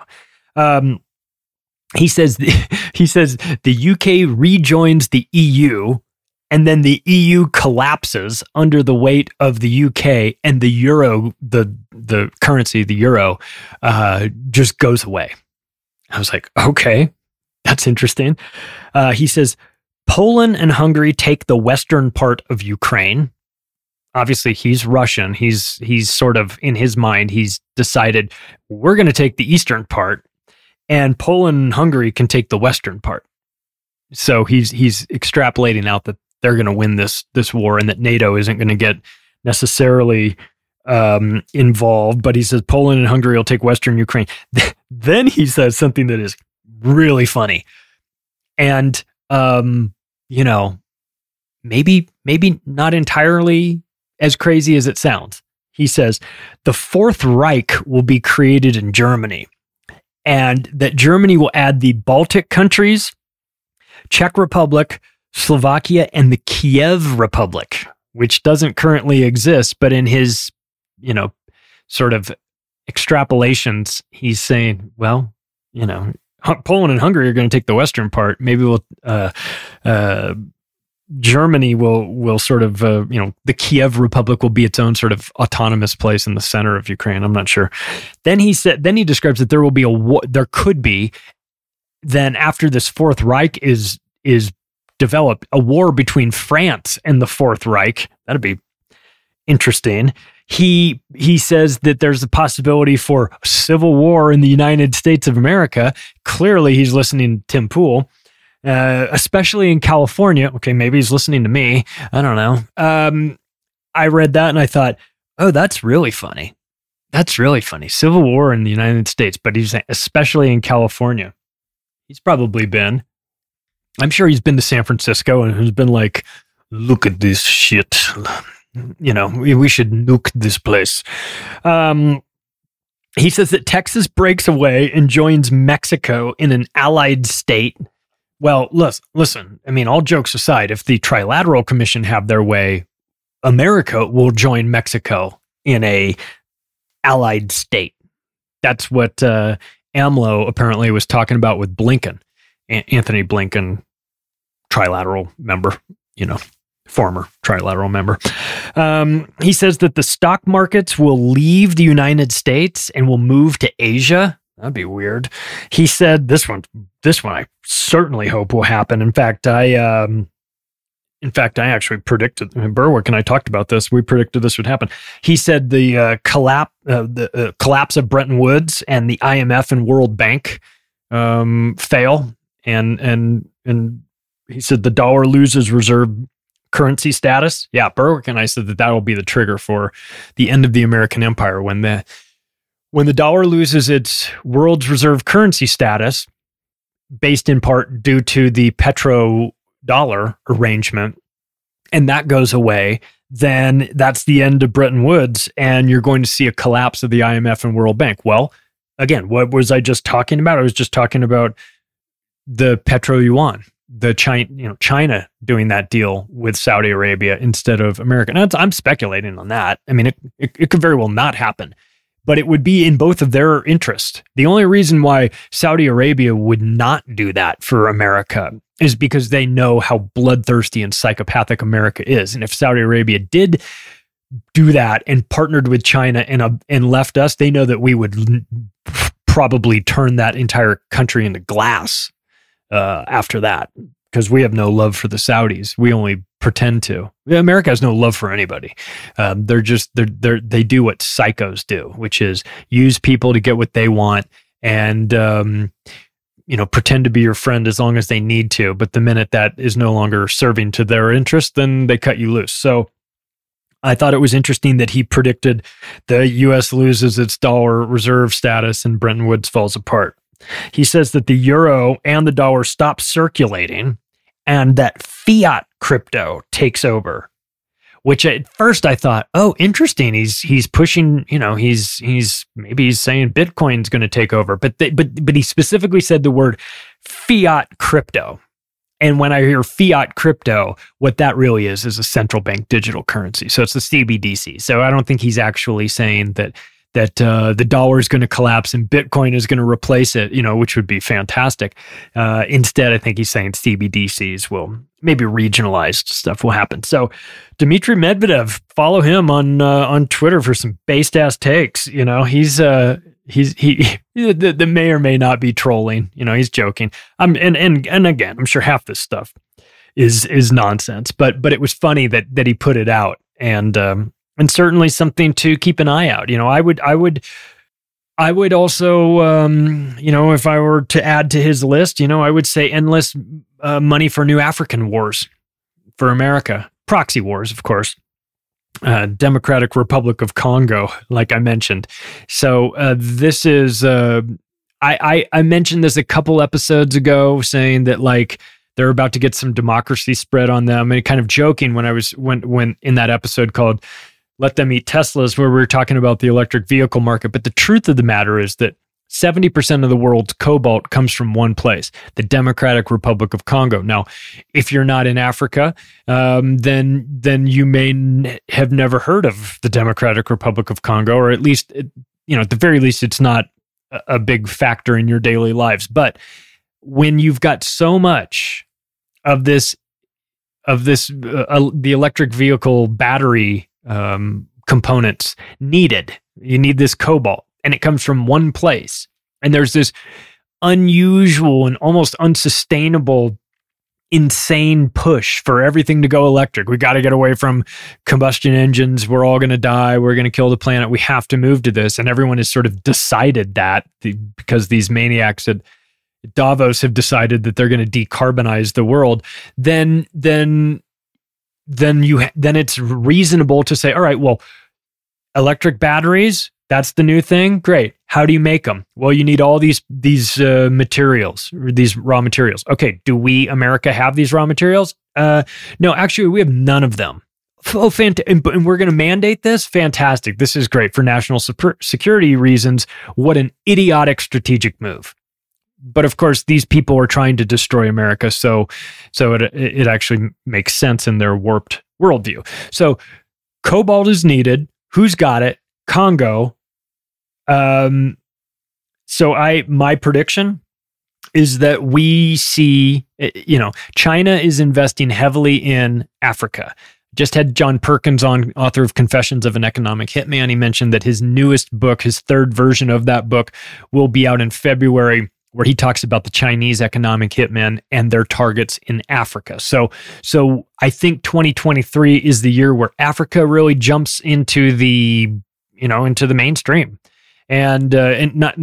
Um, he says, he says the U K rejoins the E U, and then the E U collapses under the weight of the U K, and the euro, the the currency, the euro, uh, just goes away. I was like, okay, that's interesting. Uh, he says, Poland and Hungary take the western part of Ukraine. Obviously, he's Russian. He's he's sort of, in his mind, he's decided, we're going to take the eastern part, and Poland and Hungary can take the western part. So he's he's extrapolating out that they're going to win this this war, and that NATO isn't going to get necessarily um, involved. But he says Poland and Hungary will take Western Ukraine. Then he says something that is really funny, and um, you know, maybe maybe not entirely as crazy as it sounds. He says the Fourth Reich will be created in Germany, and that Germany will add the Baltic countries, Czech Republic, Slovakia, and the Kiev Republic, which doesn't currently exist, but in his, you know, sort of extrapolations, he's saying, well, you know, Poland and Hungary are going to take the western part. Maybe we'll, uh, uh, Germany will will sort of, uh, you know, the Kiev Republic will be its own sort of autonomous place in the center of Ukraine. I'm not sure. Then he said, then he describes that there will be a war. There could be. Then after this Fourth Reich is is develop a war between France and the Fourth Reich. That'd be interesting. He he says that there's a possibility for civil war in the United States of America. Clearly, he's listening to Tim Pool, uh, especially in California. Okay, maybe he's listening to me. I don't know. Um, I read that and I thought, oh, that's really funny. That's really funny. Civil war in the United States, but he's saying especially in California. He's probably been. I'm sure he's been to San Francisco and has been like, look at this shit. You know, we, we should nuke this place. Um, he says that Texas breaks away and joins Mexico in an allied state. Well, listen, listen, I mean, all jokes aside, if the Trilateral Commission have their way, America will join Mexico in a allied state. That's what uh, AMLO apparently was talking about with Blinken. Anthony Blinken, trilateral member, you know, former trilateral member. Um, he says that the stock markets will leave the United States and will move to Asia. That'd be weird. He said this one, this one I certainly hope will happen. In fact, I, um, in fact, I actually predicted, I mean, Berwick and I talked about this. We predicted this would happen. He said the uh, collapse, uh, the uh, collapse of Bretton Woods and the I M F and World Bank um, fail. And and and he said the dollar loses reserve currency status. Yeah, Berwick and I said that that will be the trigger for the end of the American empire. When the when the dollar loses its world's reserve currency status, based in part due to the petrodollar arrangement, and that goes away, then that's the end of Bretton Woods, and you're going to see a collapse of the I M F and World Bank. Well, again, what was I just talking about? I was just talking about the petro yuan, the China, you know, China doing that deal with Saudi Arabia instead of America. Now, I'm speculating on that. I mean, it, it it could very well not happen, but it would be in both of their interest. The only reason why Saudi Arabia would not do that for America is because they know how bloodthirsty and psychopathic America is. And if Saudi Arabia did do that and partnered with China and, uh, and left us, they know that we would l- probably turn that entire country into glass uh, after that, because we have no love for the Saudis. We only pretend to. America has no love for anybody. Um, they're just, they're, they're, they do what psychos do, which is use people to get what they want and, um, you know, pretend to be your friend as long as they need to. But the minute that is no longer serving to their interest, then they cut you loose. So I thought it was interesting that he predicted the U S loses its dollar reserve status and Bretton Woods falls apart. He says that the euro and the dollar stop circulating and that fiat crypto takes over, which at first I thought, oh, interesting. He's he's pushing, you know, he's he's maybe he's saying Bitcoin's going to take over, but they, but but he specifically said the word fiat crypto. And when I hear fiat crypto, what that really is is a central bank digital currency. So it's the C B D C. So I don't think he's actually saying that that uh, the dollar is going to collapse and Bitcoin is going to replace it, you know, which would be fantastic. Uh, instead, I think he's saying C B D Cs will, maybe regionalized stuff will happen. So Dmitry Medvedev, follow him on uh, on Twitter for some based ass takes. You know, he's uh, he's he, he the, the may or may not be trolling. You know, he's joking. Um, and and and again, I'm sure half this stuff is is nonsense. But but it was funny that that he put it out, and um, and certainly something to keep an eye out. You know, I would I would. I would also, um, you know, if I were to add to his list, you know, I would say endless uh, money for new African wars for America. Proxy wars, of course. Uh, Democratic Republic of Congo, like I mentioned. So uh, this is, uh, I, I, I mentioned this a couple episodes ago, saying that like they're about to get some democracy spread on them, and kind of joking when I was, when, when in that episode called Let Them Eat Teslas, where we were talking about the electric vehicle market. But the truth of the matter is that seventy percent of the world's cobalt comes from one place, the Democratic Republic of Congo. Now, if you're not in Africa, um, then then you may n- have never heard of the Democratic Republic of Congo, or at least, you know, at the very least, it's not a, a big factor in your daily lives. But when you've got so much of this, of this, uh, uh, the electric vehicle battery um, components needed, you need this cobalt, and it comes from one place. And there's this unusual and almost unsustainable, insane push for everything to go electric. We got to get away from combustion engines. We're all going to die. We're going to kill the planet. We have to move to this. And everyone has sort of decided that the, because these maniacs at Davos have decided that they're going to decarbonize the world. Then, then, then you, then it's reasonable to say, all right, well, electric batteries, that's the new thing. Great. How do you make them? Well, you need all these these uh, materials, or these raw materials. Okay. Do we, America, have these raw materials? Uh, no, actually, we have none of them. Oh, fant- and, and we're going to mandate this? Fantastic. This is great for national super- security reasons. What an idiotic strategic move. But of course, these people are trying to destroy America, so so it it actually makes sense in their warped worldview. So cobalt is needed. Who's got it? Congo. Um, so I, my prediction is that we see, you know, China is investing heavily in Africa. Just had John Perkins on, author of Confessions of an Economic Hitman. He mentioned that his newest book, his third version of that book, will be out in February, where he talks about the Chinese economic hitmen and their targets in Africa. So, so I think twenty twenty-three is the year where Africa really jumps into the, you know, into the mainstream, and uh, and not, you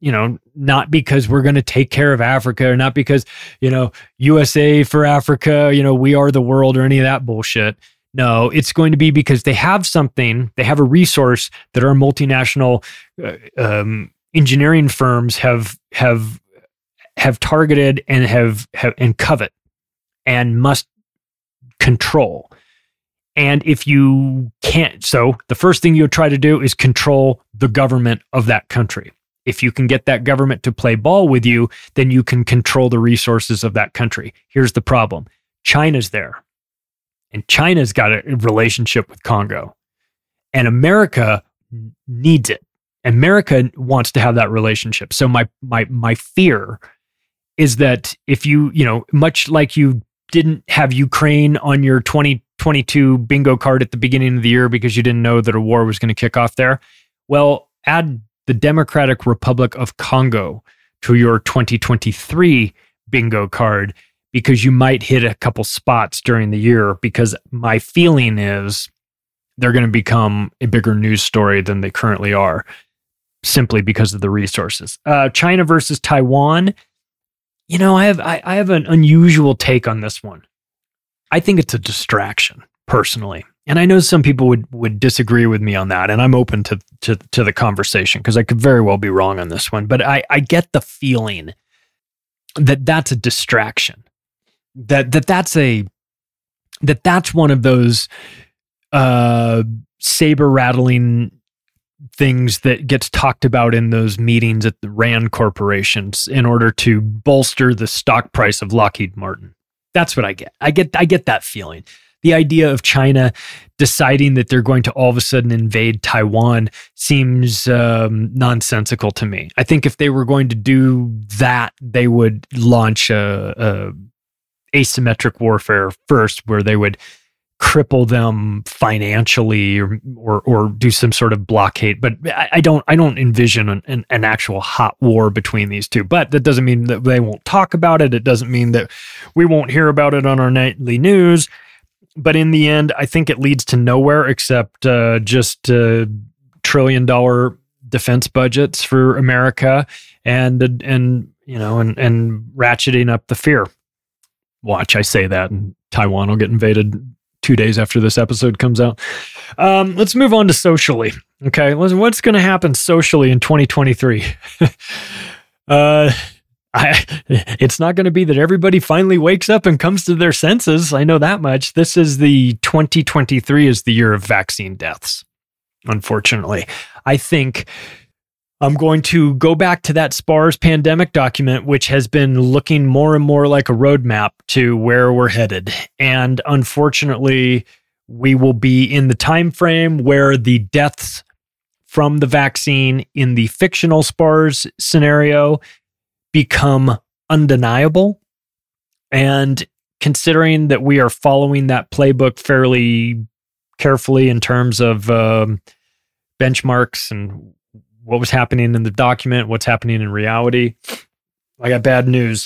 you know, not because we're going to take care of Africa, or not because, you know, U S A for Africa, you know, we are the world, or any of that bullshit. No, it's going to be because they have something, they have a resource that our multinational uh, um, engineering firms have have have targeted and have, have and covet and must control. And if you can't, so the first thing you'll try to do is control the government of that country. If you can get that government to play ball with you, then you can control the resources of that country. Here's the problem. China's there. And China's got a relationship with Congo. And America needs it. America wants to have that relationship. So my my my fear is that if you, you know, much like you didn't have Ukraine on your twenty twenty-two bingo card at the beginning of the year because you didn't know that a war was going to kick off there, well, add the Democratic Republic of Congo to your twenty twenty-three bingo card, because you might hit a couple spots during the year, because my feeling is they're going to become a bigger news story than they currently are, simply because of the resources. Uh, China versus Taiwan. You know, I have I, I have an unusual take on this one. I think it's a distraction, personally. And I know some people would, would disagree with me on that, and I'm open to to, to the conversation, because I could very well be wrong on this one. But I, I get the feeling that that's a distraction. That that that's a that that's one of those uh, saber rattling things that gets talked about in those meetings at the Rand corporations in order to bolster the stock price of Lockheed Martin. That's what I get. I get I get that feeling. The idea of China deciding that they're going to all of a sudden invade Taiwan seems um, nonsensical to me. I think if they were going to do that, they would launch a, a asymmetric warfare first, where they would cripple them financially, or or, or do some sort of blockade. But I, I don't I don't envision an, an, an actual hot war between these two. But that doesn't mean that they won't talk about it. It doesn't mean that we won't hear about it on our nightly news. But in the end, I think it leads to nowhere except uh, just uh, trillion dollar defense budgets for America, and and you know and and ratcheting up the fear. Watch, I say that, and Taiwan will get invaded two days after this episode comes out. Um, let's move on to socially. Okay, what's going to happen socially in twenty twenty-three? uh, I, it's not going to be that everybody finally wakes up and comes to their senses. I know that much. This is the twenty twenty-three is the year of vaccine deaths. Unfortunately, I think I'm going to go back to that SPARS pandemic document, which has been looking more and more like a roadmap to where we're headed. And unfortunately, we will be in the time frame where the deaths from the vaccine in the fictional SPARS scenario become undeniable. And considering that we are following that playbook fairly carefully in terms of um, benchmarks and what was happening in the document, what's happening in reality, I got bad news.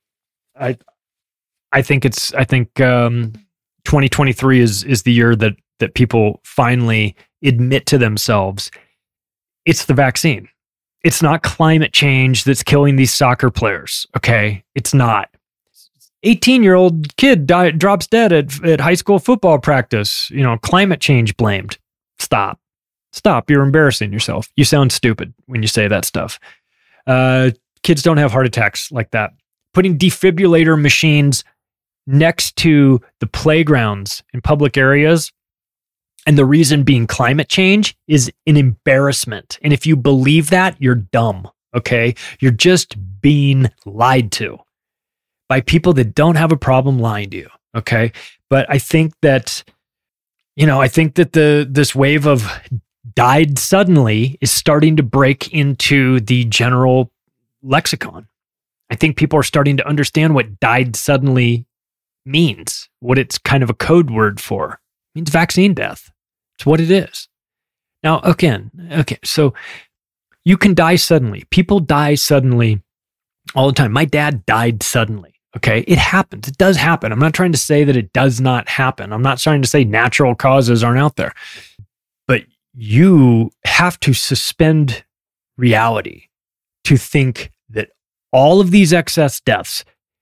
I I think it's I think um, twenty twenty-three is is the year that that people finally admit to themselves it's the vaccine. It's not climate change that's killing these soccer players, okay? It's not. eighteen-year-old kid die, drops dead at, at high school football practice. You know, climate change blamed. Stop. Stop. You're embarrassing yourself. You sound stupid when you say that stuff. Uh, kids don't have heart attacks like that. Putting defibrillator machines next to the playgrounds in public areas, and the reason being climate change, is an embarrassment. And if you believe that, you're dumb, okay? You're just being lied to by people that don't have a problem lying to you, okay? But I think that, you know, I think that the this wave of died suddenly is starting to break into the general lexicon. I think people are starting to understand what died suddenly means, what it's kind of a code word for. It means vaccine death. It's what it is. Now, again, okay, so you can die suddenly. People die suddenly all the time. My dad died suddenly, okay? It happens. It does happen. I'm not trying to say that it does not happen. I'm not trying to say natural causes aren't out there. But you have to suspend reality to think that all of these excess deaths,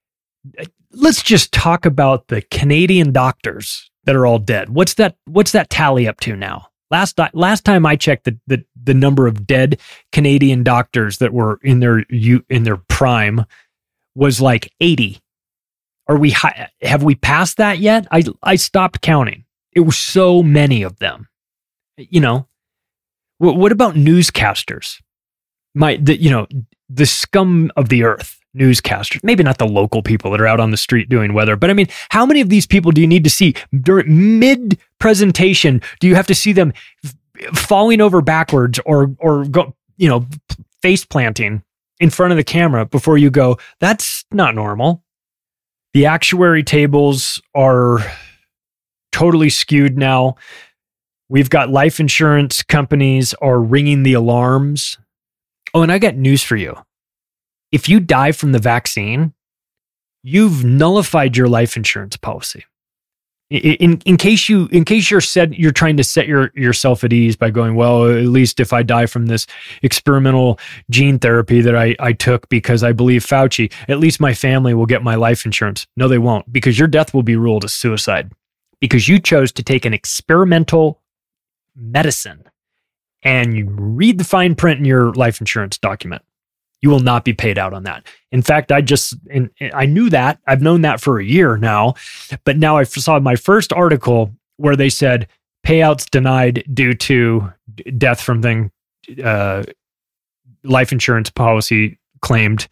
let's just talk about the Canadian doctors that are all dead. What's that, what's that tally up to now? Last, last time I checked, the, the, the number of dead Canadian doctors that were in their, in their prime was like eighty. Are we, have we passed that yet? I, I stopped counting. It was so many of them. You know, what, what about newscasters? My, the, you know, the scum of the earth, newscasters, maybe not the local people that are out on the street doing weather, but I mean, how many of these people do you need to see during mid presentation? Do you have to see them f- falling over backwards or, or go, you know, face planting in front of the camera before you go, that's not normal. The actuary tables are totally skewed now. We've got life insurance companies are ringing the alarms. Oh, and I got news for you. If you die from the vaccine, you've nullified your life insurance policy. In, in, in case you, in case you're set, you're trying to set your, yourself at ease by going, well, at least if I die from this experimental gene therapy that I, I took because I believe Fauci, at least my family will get my life insurance. No, they won't, because your death will be ruled as suicide because you chose to take an experimental medicine. And you read the fine print in your life insurance document. You will not be paid out on that. In fact, I just, and I knew that. I've known that for a year now. But now I saw my first article where they said payouts denied due to death from thing, uh, life insurance policy claimed,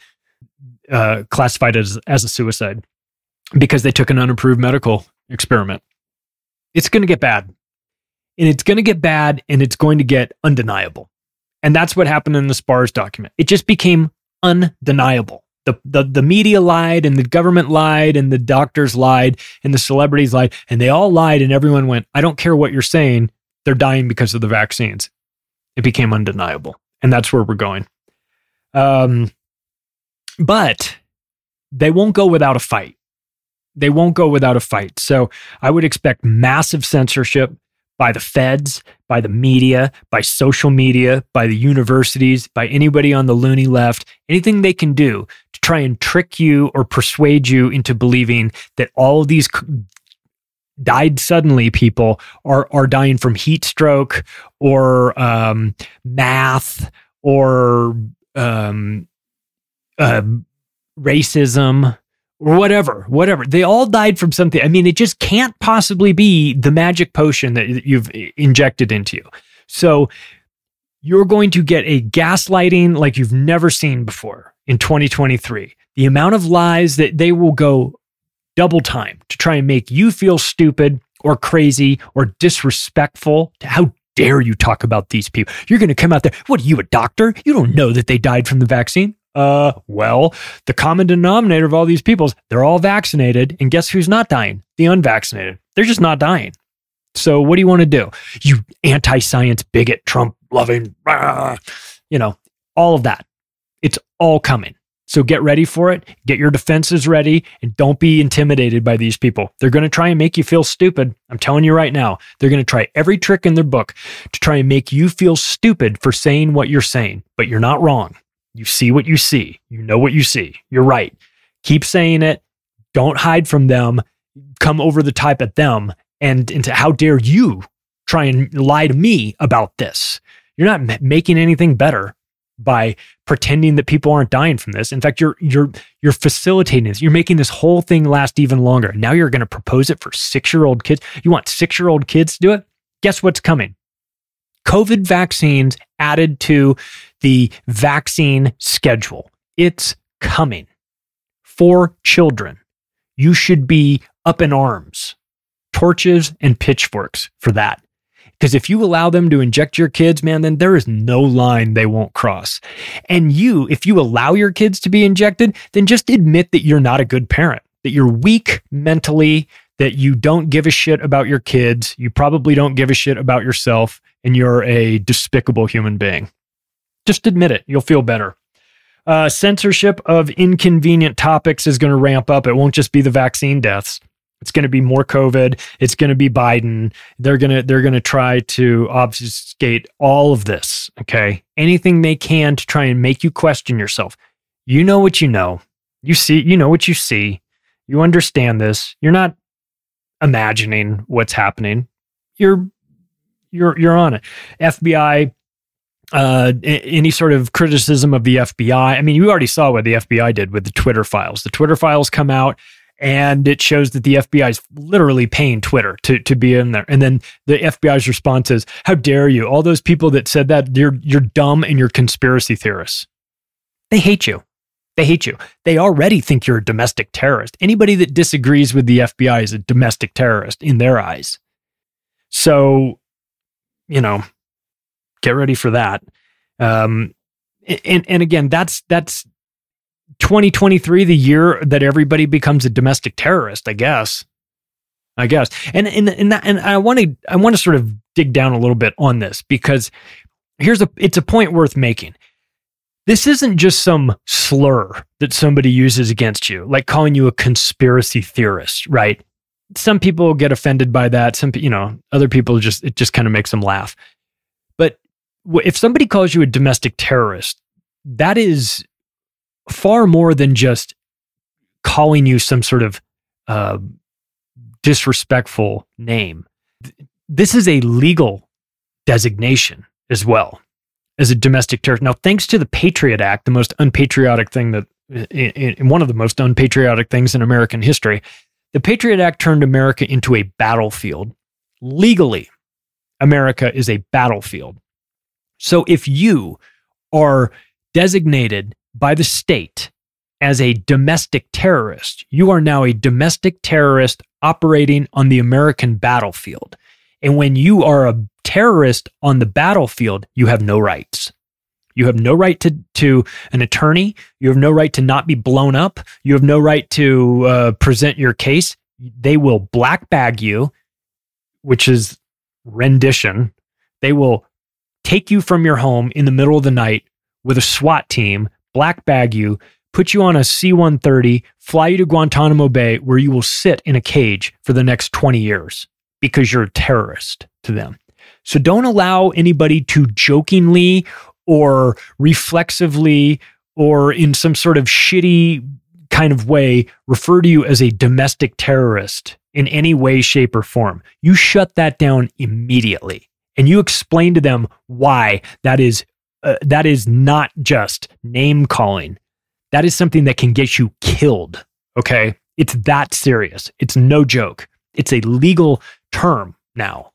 uh, classified as, as a suicide because they took an unapproved medical experiment. It's going to get bad. And it's going to get bad and it's going to get undeniable. And that's what happened in the SPARS document. It just became undeniable. The, the, the media lied and the government lied and the doctors lied and the celebrities lied and they all lied and everyone went, I don't care what you're saying. They're dying because of the vaccines. It became undeniable. And that's where we're going. Um, but they won't go without a fight. They won't go without a fight. So I would expect massive censorship by the feds, by the media, by social media, by the universities, by anybody on the loony left, anything they can do to try and trick you or persuade you into believing that all of these died suddenly people are, are dying from heat stroke or um, math or um, uh, racism, or whatever, whatever. They all died from something. I mean, it just can't possibly be the magic potion that you've injected into you. So you're going to get a gaslighting like you've never seen before in twenty twenty-three. The amount of lies that they will go double time to try and make you feel stupid or crazy or disrespectful. How dare you talk about these people? You're going to come out there. What are you, a doctor? You don't know that they died from the vaccine. Uh, well, the common denominator of all these people is they're all vaccinated. And guess who's not dying? The unvaccinated. They're just not dying. So what do you want to do? You anti-science bigot, Trump loving, rah, you know, all of that. It's all coming. So get ready for it. Get your defenses ready and don't be intimidated by these people. They're going to try and make you feel stupid. I'm telling you right now, they're going to try every trick in their book to try and make you feel stupid for saying what you're saying, but you're not wrong. You see what you see. You know what you see. You're right. Keep saying it. Don't hide from them. Come over the top at them. And into how dare you try and lie to me about this? You're not m- making anything better by pretending that people aren't dying from this. In fact, you're you're you're facilitating this. You're making this whole thing last even longer. Now you're going to propose it for six-year-old kids. You want six-year-old kids to do it? Guess what's coming? COVID vaccines added to the vaccine schedule. It's coming for children. You should be up in arms, torches and pitchforks for that. Because if you allow them to inject your kids, man, then there is no line they won't cross. And you, if you allow your kids to be injected, then just admit that you're not a good parent, that you're weak mentally, that you don't give a shit about your kids. You probably don't give a shit about yourself, and you're a despicable human being. Just admit it. You'll feel better. Uh, censorship of inconvenient topics is going to ramp up. It won't just be the vaccine deaths. It's going to be more COVID. It's going to be Biden. They're going to they're going to try to obfuscate all of this, okay? Anything they can to try and make you question yourself. You know what you know. You see, you know what you see. You understand this. You're not imagining what's happening. You're you're you're on it. F B I uh any sort of criticism of the F B I. I mean, you already saw what the F B I did with the Twitter files. The Twitter files come out, and it shows that the F B I is literally paying Twitter to, to be in there. And then the F B I's response is, how dare you? All those people that said that, you're you're dumb and you're conspiracy theorists. They hate you. They hate you. They already think you're a domestic terrorist. Anybody that disagrees with the F B I is a domestic terrorist in their eyes. So, you know, get ready for that. Um, and, and again, that's that's twenty twenty-three, the year that everybody becomes a domestic terrorist, I guess. I guess. And and and, that, and I want to I want to sort of dig down a little bit on this, because here's a it's a point worth making. This isn't just some slur that somebody uses against you, like calling you a conspiracy theorist, right? Some people get offended by that. Some, you know, other people just, it just kind of makes them laugh. But if somebody calls you a domestic terrorist, that is far more than just calling you some sort of uh, disrespectful name. This is a legal designation as well as a domestic terrorist. Now, thanks to the Patriot Act, the most unpatriotic thing that, in, in one of the most unpatriotic things in American history, the Patriot Act turned America into a battlefield. Legally, America is a battlefield. So if you are designated by the state as a domestic terrorist, you are now a domestic terrorist operating on the American battlefield. And when you are a terrorist on the battlefield, you have no rights. You have no right to, to an attorney. You have no right to not be blown up. You have no right to uh, present your case. They will black bag you, which is rendition. They will take you from your home in the middle of the night with a SWAT team, black bag you, put you on a C one thirty, fly you to Guantanamo Bay, where you will sit in a cage for the next twenty years because you're a terrorist to them. So don't allow anybody to jokingly or reflexively or in some sort of shitty kind of way refer to you as a domestic terrorist in any way, shape, or form. You shut that down immediately, and you explain to them why that is uh, that is not just name calling. That is something that can get you killed. Okay, it's that serious. It's no joke. It's a legal term now.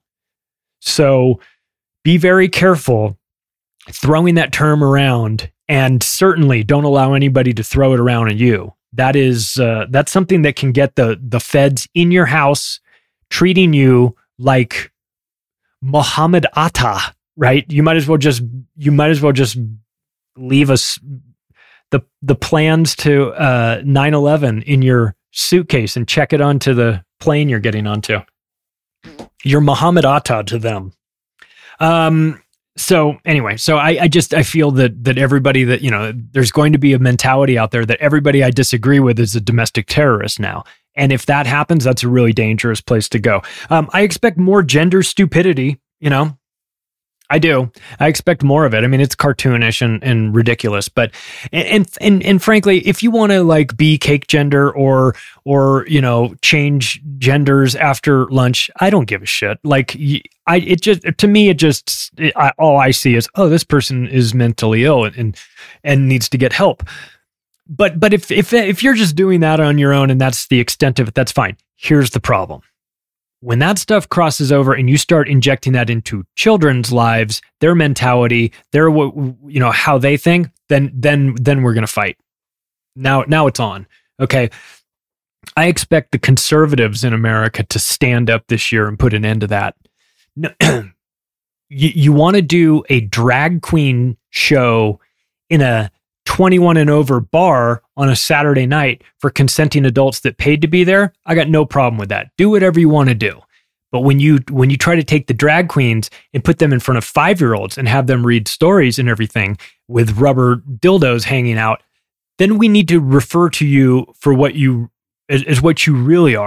So be very careful throwing that term around, and certainly don't allow anybody to throw it around on you. That is uh, that's something that can get the the feds in your house, treating you like Muhammad Atta, right? You might as well just you might as well just leave us the the plans to uh, nine eleven in your suitcase and check it onto the plane you're getting onto. You're Muhammad Atta to them. Um. So anyway, so I, I just I feel that that everybody that you know there's going to be a mentality out there that everybody I disagree with is a domestic terrorist now, and if that happens, that's a really dangerous place to go. Um, I expect more gender stupidity. You know, I do. I expect more of it. I mean, it's cartoonish and, and ridiculous, but and and and frankly, if you want to like be cake gender or or you know change genders after lunch, I don't give a shit. Like I, it just to me, it just it, I, all I see is oh, this person is mentally ill and, and and needs to get help. But but if if if you're just doing that on your own and that's the extent of it, that's fine. Here's the problem. When that stuff crosses over and you start injecting that into children's lives, their mentality, their you know how they think, then then then we're gonna fight. Now now it's on. Okay, I expect the conservatives in America to stand up this year and put an end to that. No, you you want to do a drag queen show in a twenty-one and over bar on a Saturday night for consenting adults that paid to be there, I got no problem with that. Do whatever you want to do. But when you when you try to take the drag queens and put them in front of five-year-olds and have them read stories and everything with rubber dildos hanging out, then we need to refer to you for what you as, as what you really are,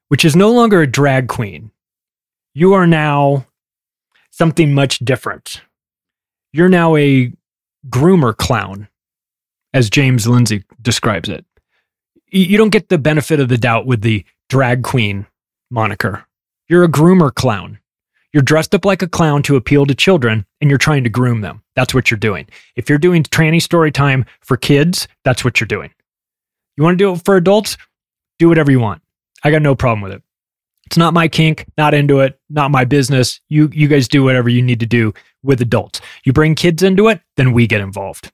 which is no longer a drag queen. You are now something much different. You're now a groomer clown, as James Lindsay describes it. You don't get the benefit of the doubt with the drag queen moniker. You're a groomer clown. You're dressed up like a clown to appeal to children, and you're trying to groom them. That's what you're doing. If you're doing tranny story time for kids, that's what you're doing. You want to do it for adults? Do whatever you want. I got no problem with it. It's not my kink, not into it, not my business. You you guys do whatever you need to do with adults. You bring kids into it, then we get involved.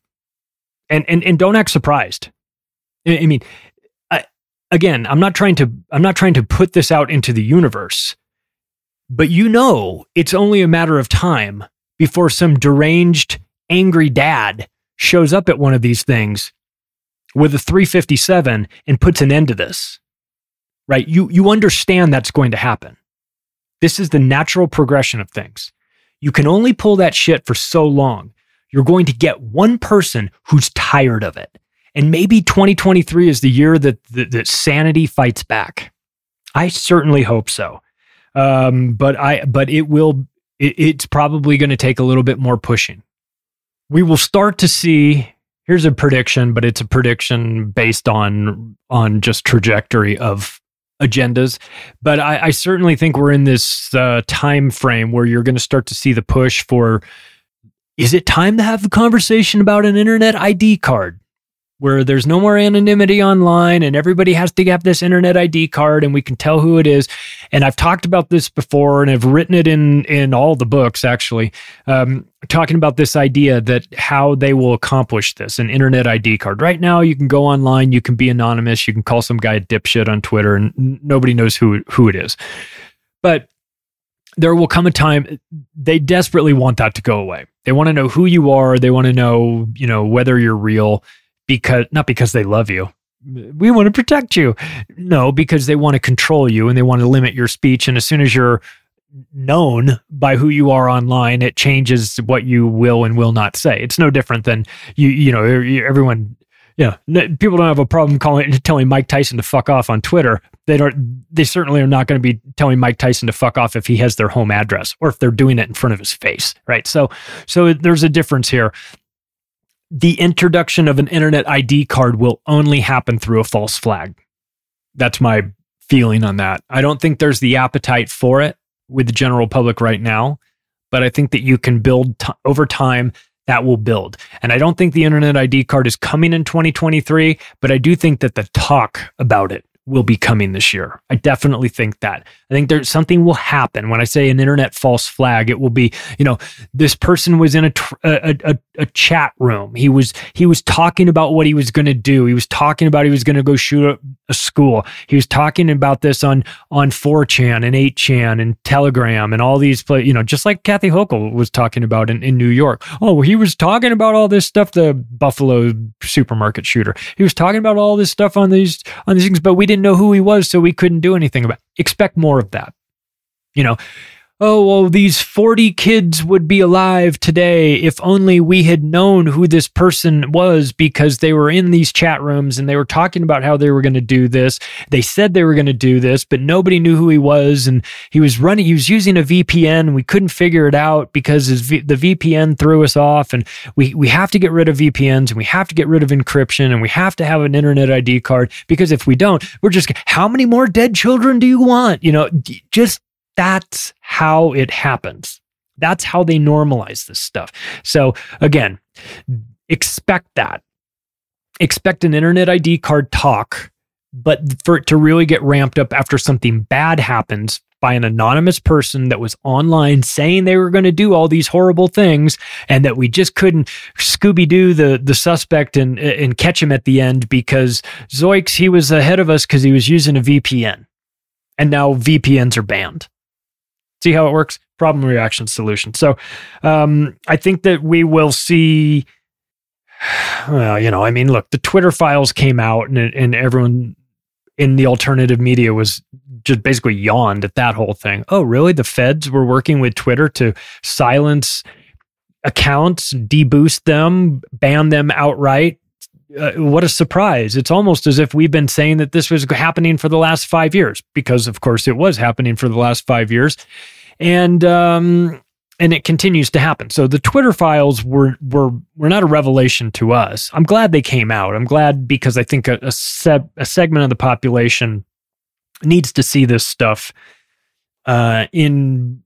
And and and don't act surprised. I, I mean, I, again, I'm not trying to I'm not trying to put this out into the universe, but you know it's only a matter of time before some deranged, angry dad shows up at one of these things with a three fifty-seven and puts an end to this. Right? You you understand that's going to happen. This is the natural progression of things. You can only pull that shit for so long. You're going to get one person who's tired of it. And maybe twenty twenty-three is the year that, that, that sanity fights back. I certainly hope so. Um, but I but it will it, it's probably going to take a little bit more pushing. We will start to see, here's a prediction, but it's a prediction based on on just trajectory of agendas. But I, I certainly think we're in this uh, time frame where you're going to start to see the push for, is it time to have the conversation about an internet I D card? Where there's no more anonymity online and everybody has to have this internet I D card and we can tell who it is. And I've talked about this before and I've written it in, in all the books, actually, um, talking about this idea that how they will accomplish this, an internet I D card. Right now, you can go online, you can be anonymous, you can call some guy a dipshit on Twitter and nobody knows who, who it is. But there will come a time, they desperately want that to go away. They want to know who you are. They want to know, you know, whether you're real. Because not because they love you. We want to protect you. No, because they want to control you and they want to limit your speech. And as soon as you're known by who you are online, it changes what you will and will not say. It's no different than you, you know, everyone, yeah, people don't have a problem calling, telling Mike Tyson to fuck off on Twitter. They don't, they certainly are not going to be telling Mike Tyson to fuck off if he has their home address or if they're doing it in front of his face, right? So, so there's a difference here. The introduction of an internet I D card will only happen through a false flag. That's my feeling on that. I don't think there's the appetite for it with the general public right now, but I think that you can build t- over time, that will build. And I don't think the internet I D card is coming in twenty twenty-three, but I do think that the talk about it will be coming this year. I definitely think that. I think there's something will happen. When I say an internet false flag, it will be, you know, this person was in a tr- a, a, a chat room. He was he was talking about what he was going to do. He was talking about he was going to go shoot a, a school. He was talking about this on on four chan and eight chan and Telegram and all these play, you know, just like Kathy Hochul was talking about in, in New York. Oh, he was talking about all this stuff, the Buffalo supermarket shooter. He was talking about all this stuff on these on these things, but we didn't know who he was, so we couldn't do anything about it. Expect more of that. You know, oh, well, these forty kids would be alive today if only we had known who this person was because they were in these chat rooms and they were talking about how they were going to do this. They said they were going to do this, but nobody knew who he was. And he was running, he was using a V P N and we couldn't figure it out because his v, the V P N threw us off. And we, we have to get rid of V P Ns and we have to get rid of encryption and we have to have an internet I D card because if we don't, we're just, how many more dead children do you want? You know, just, that's how it happens. That's how they normalize this stuff. So again, expect that. Expect an internet I D card talk, but for it to really get ramped up after something bad happens by an anonymous person that was online saying they were going to do all these horrible things and that we just couldn't Scooby-Doo the, the suspect and, and catch him at the end because Zoiks, he was ahead of us because he was using a V P N. And now V P Ns are banned. See how it works? Problem, reaction, solution. So um, I think that we will see, well, you know, I mean, look, the Twitter files came out and, and everyone in the alternative media was just basically yawned at that whole thing. Oh, really? The feds were working with Twitter to silence accounts, deboost them, ban them outright, uh, what a surprise. It's almost as if we've been saying that this was happening for the last five years, because of course it was happening for the last five years. And, um, and it continues to happen. So the Twitter files were, were, were not a revelation to us. I'm glad they came out. I'm glad because I think a, a, se- a segment of the population needs to see this stuff, uh, in,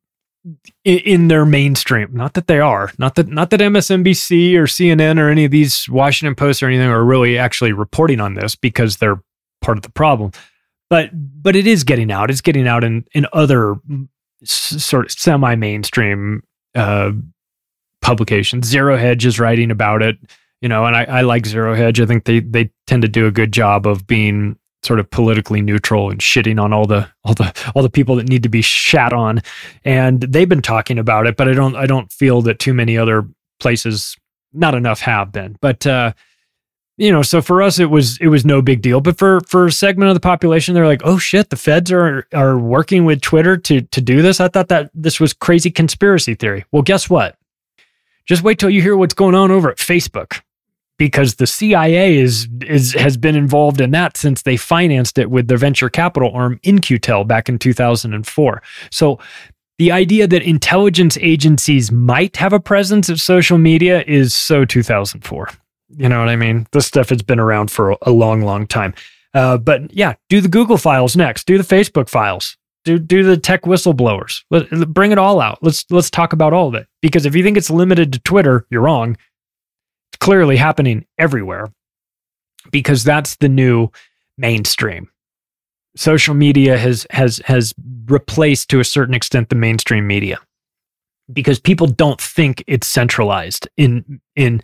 in their mainstream. Not that they are, not that, not that M S N B C or C N N or any of these Washington Post or anything are really actually reporting on this, because they're part of the problem. But, but it is getting out. It's getting out in, in other s- sort of semi-mainstream, uh, publications. Zero Hedge is writing about it, you know, and I, I like Zero Hedge. I think they, they tend to do a good job of being sort of politically neutral and shitting on all the all the all the people that need to be shat on, and they've been talking about it. But I don't I don't feel that too many other places, not enough, have been. But uh, you know, so for us it was it was no big deal. But for for a segment of the population, they're like, oh shit, the feds are are working with Twitter to to do this. I thought that this was crazy conspiracy theory. Well, guess what? Just wait till you hear what's going on over at Facebook. Because the C I A is is has been involved in that since they financed it with their venture capital arm In-Q-Tel back in two thousand four. So the idea that intelligence agencies might have a presence of social media is so two thousand four. You know what I mean? This stuff has been around for a long, long time. Uh, but yeah, do the Google files next. Do the Facebook files. Do do the tech whistleblowers. Let, bring it all out. Let's let's talk about all of it. Because if you think it's limited to Twitter, you're wrong. It's clearly happening everywhere, because that's the new mainstream. Social media has has has replaced to a certain extent the mainstream media, because people don't think it's centralized in in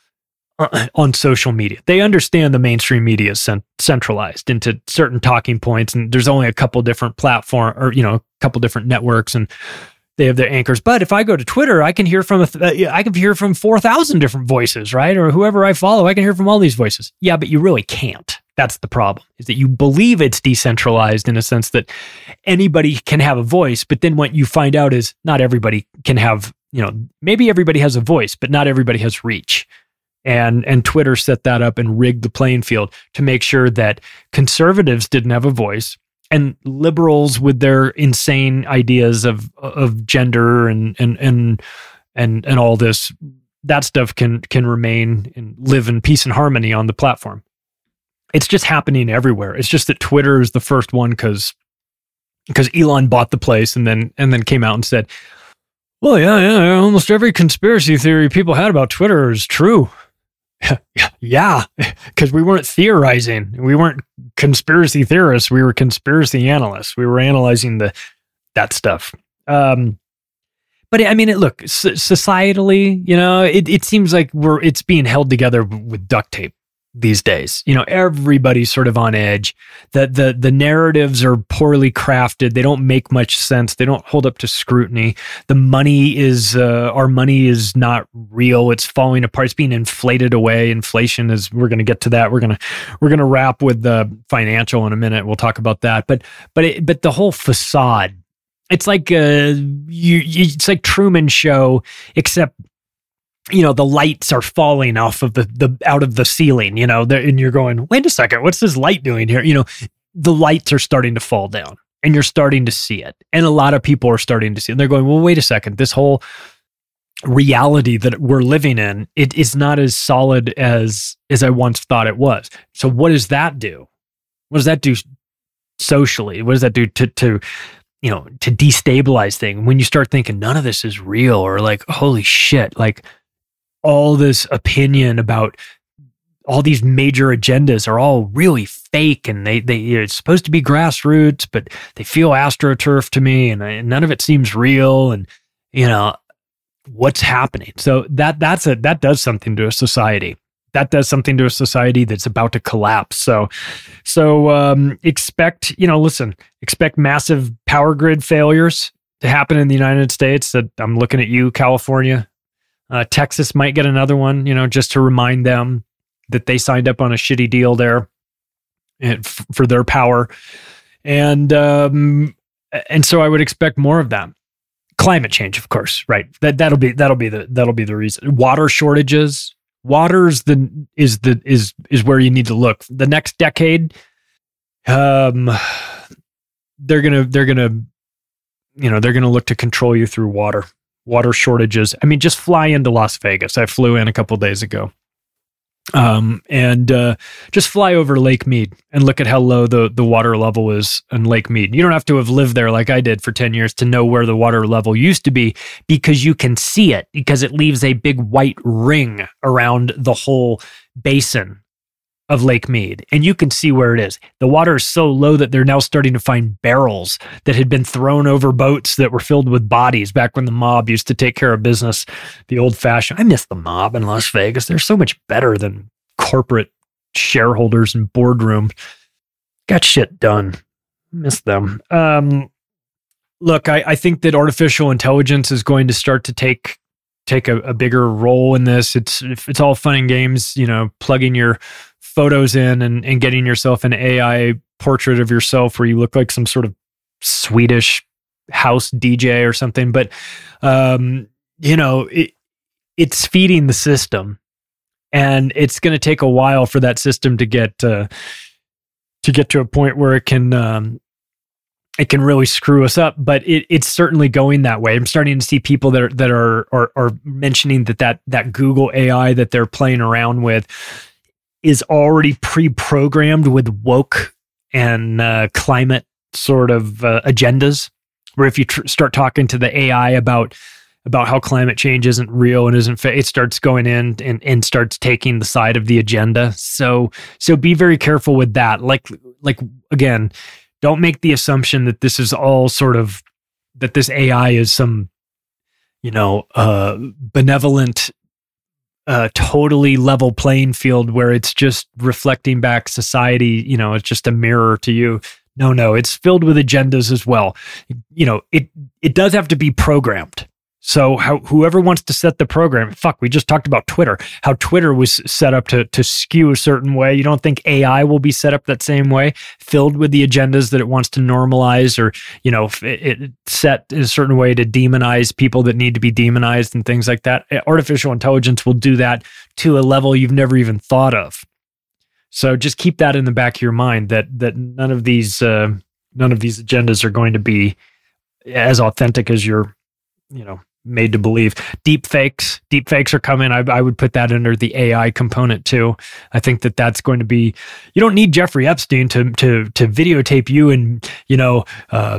uh, on social media. They understand the mainstream media is cent- centralized into certain talking points, and there's only a couple different platform or you know a couple different networks, and they have their anchors. But if I go to Twitter, I can hear from a th- I can hear from four thousand different voices, right? Or whoever I follow, I can hear from all these voices. Yeah, but you really can't. That's the problem, is that you believe it's decentralized in a sense that anybody can have a voice. But then what you find out is not everybody can have, you know, maybe everybody has a voice, but not everybody has reach. And, and Twitter set that up and rigged the playing field to make sure that conservatives didn't have a voice, and liberals with their insane ideas of of gender and and and and and all this, that stuff can can remain and live in peace and harmony on the platform. It's just happening everywhere. It's just that Twitter is the first one because because Elon bought the place and then and then came out and said, well, yeah, yeah, almost every conspiracy theory people had about Twitter is true. Yeah, because we weren't theorizing. We weren't conspiracy theorists. We were conspiracy analysts. We were analyzing the that stuff. Um, but I mean, it, look, so, societally, you know, it, it seems like we're it's being held together with duct tape these days. You know, everybody's sort of on edge. The the the narratives are poorly crafted. They don't make much sense. They don't hold up to scrutiny. The money is uh, our money is not real. It's falling apart. It's being inflated away. Inflation is. We're going to get to that. We're gonna we're gonna wrap with the financial in a minute. We'll talk about that. But but it, but the whole facade. It's like uh, you. It's like Truman Show, except, you know, the lights are falling off of the, the out of the ceiling, you know, and you're going, wait a second, what's this light doing here? You know, the lights are starting to fall down and you're starting to see it. And a lot of people are starting to see it. And they're going, well, wait a second, this whole reality that we're living in, it is not as solid as, as I once thought it was. So what does that do? What does that do socially? What does that do to, to, you know, to destabilize things? When you start thinking none of this is real, or like, holy shit, like, all this opinion about all these major agendas are all really fake, and they they it's supposed to be grassroots, but they feel astroturf to me, and, I, and none of it seems real. And you know what's happening. So that that's a that does something to a society. That does something to a society that's about to collapse. So so um, expect you know listen expect massive power grid failures to happen in the United States. That I'm looking at you, California. Uh, Texas might get another one, you know, just to remind them that they signed up on a shitty deal there and f- for their power. And um, and so I would expect more of that. Climate change, of course, right? That that'll be that'll be the that'll be the reason. Water shortages, Water's the is the is is where you need to look. The next decade, um, they're gonna they're gonna, you know, they're gonna look to control you through water, water shortages. I mean, just fly into Las Vegas. I flew in a couple days ago, um, and uh, just fly over Lake Mead and look at how low the the water level is in Lake Mead. You don't have to have lived there like I did for ten years to know where the water level used to be, because you can see it, because it leaves a big white ring around the whole basin of Lake Mead, and you can see where it is. The water is so low that they're now starting to find barrels that had been thrown over boats that were filled with bodies back when the mob used to take care of business the old-fashioned. I miss the mob in Las Vegas. They're so much better than corporate shareholders and boardroom. Got shit done. Miss them. Um, look, I, I think that artificial intelligence is going to start to take take a, a bigger role in this. It's it's all fun and games, you know, plugging your photos in and, and getting yourself an A I portrait of yourself where you look like some sort of Swedish house D J or something. But, um, you know, it, it's feeding the system, and it's going to take a while for that system to get, uh, to get to a point where it can, um, it can really screw us up, but it, it's certainly going that way. I'm starting to see people that are, that are, are, are mentioning that, that, that Google A I that they're playing around with is already pre-programmed with woke and uh, climate sort of uh, agendas, where if you tr- start talking to the A I about about how climate change isn't real and isn't fa- it starts going in and, and starts taking the side of the agenda. So so be very careful with that. Like like again, don't make the assumption that this is all sort of that this A I is some, you know, uh, benevolent, Uh, totally level playing field where it's just reflecting back society. You know, it's just a mirror to you. No, no, it's filled with agendas as well. You know, it it does have to be programmed. So how, whoever wants to set the program, fuck, we just talked about Twitter, how Twitter was set up to to skew a certain way. You don't think A I will be set up that same way, filled with the agendas that it wants to normalize, or, you know, it, it set in a certain way to demonize people that need to be demonized and things like that. Artificial intelligence will do that to a level you've never even thought of. So just keep that in the back of your mind, that that none of these uh, none of these agendas are going to be as authentic as you're, you know, made to believe. Deep fakes, deep fakes are coming. I, I would put that under the A I component too. I think that that's going to be. You don't need Jeffrey Epstein to to to videotape you and, you know, uh,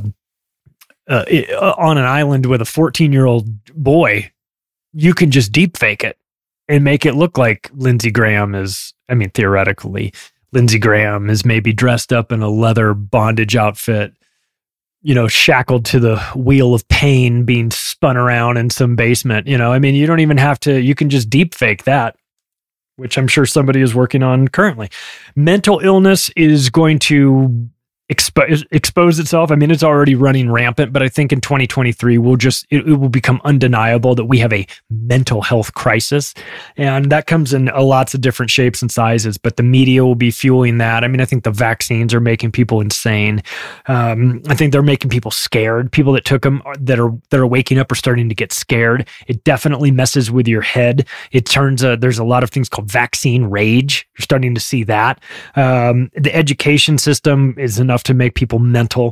uh, on an island with a fourteen year old boy. You can just deep fake it and make it look like Lindsey Graham is. I mean, theoretically, Lindsey Graham is maybe dressed up in a leather bondage outfit, you know, shackled to the wheel of pain, being spun around in some basement. You know, I mean, you don't even have to, you can just deep fake that, which I'm sure somebody is working on currently. Mental illness is going to expo- expose itself. I mean, it's already running rampant, but I think in twenty twenty-three, we'll just, it, it will become undeniable that we have a mental health crisis. And that comes in uh, lots of different shapes and sizes, but the media will be fueling that. I mean, I think the vaccines are making people insane. Um, I think they're making people scared. People that took them are, that are, that are waking up are starting to get scared. It definitely messes with your head. It turns, uh, there's a lot of things called vaccine rage. You're starting to see that. Um, the education system is enough to make people mental.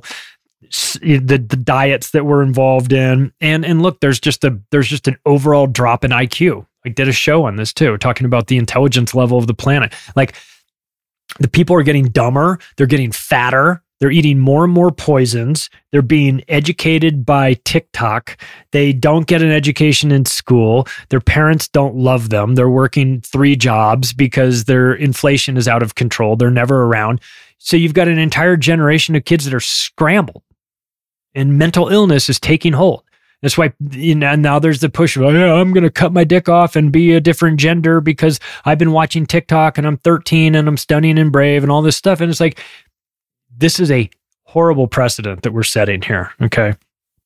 The the diets that we're involved in, and and look, there's just a there's just an overall drop in I Q. I did a show on this too, talking about the intelligence level of the planet. Like, the people are getting dumber, they're getting fatter, they're eating more and more poisons, they're being educated by TikTok, they don't get an education in school, their parents don't love them, they're working three jobs because their inflation is out of control, they're never around. So you've got an entire generation of kids that are scrambled, and mental illness is taking hold. That's why, you know, now there's the push of, oh, yeah, I'm going to cut my dick off and be a different gender because I've been watching TikTok and I'm thirteen and I'm stunning and brave and all this stuff. And it's like, this is a horrible precedent that we're setting here. Okay.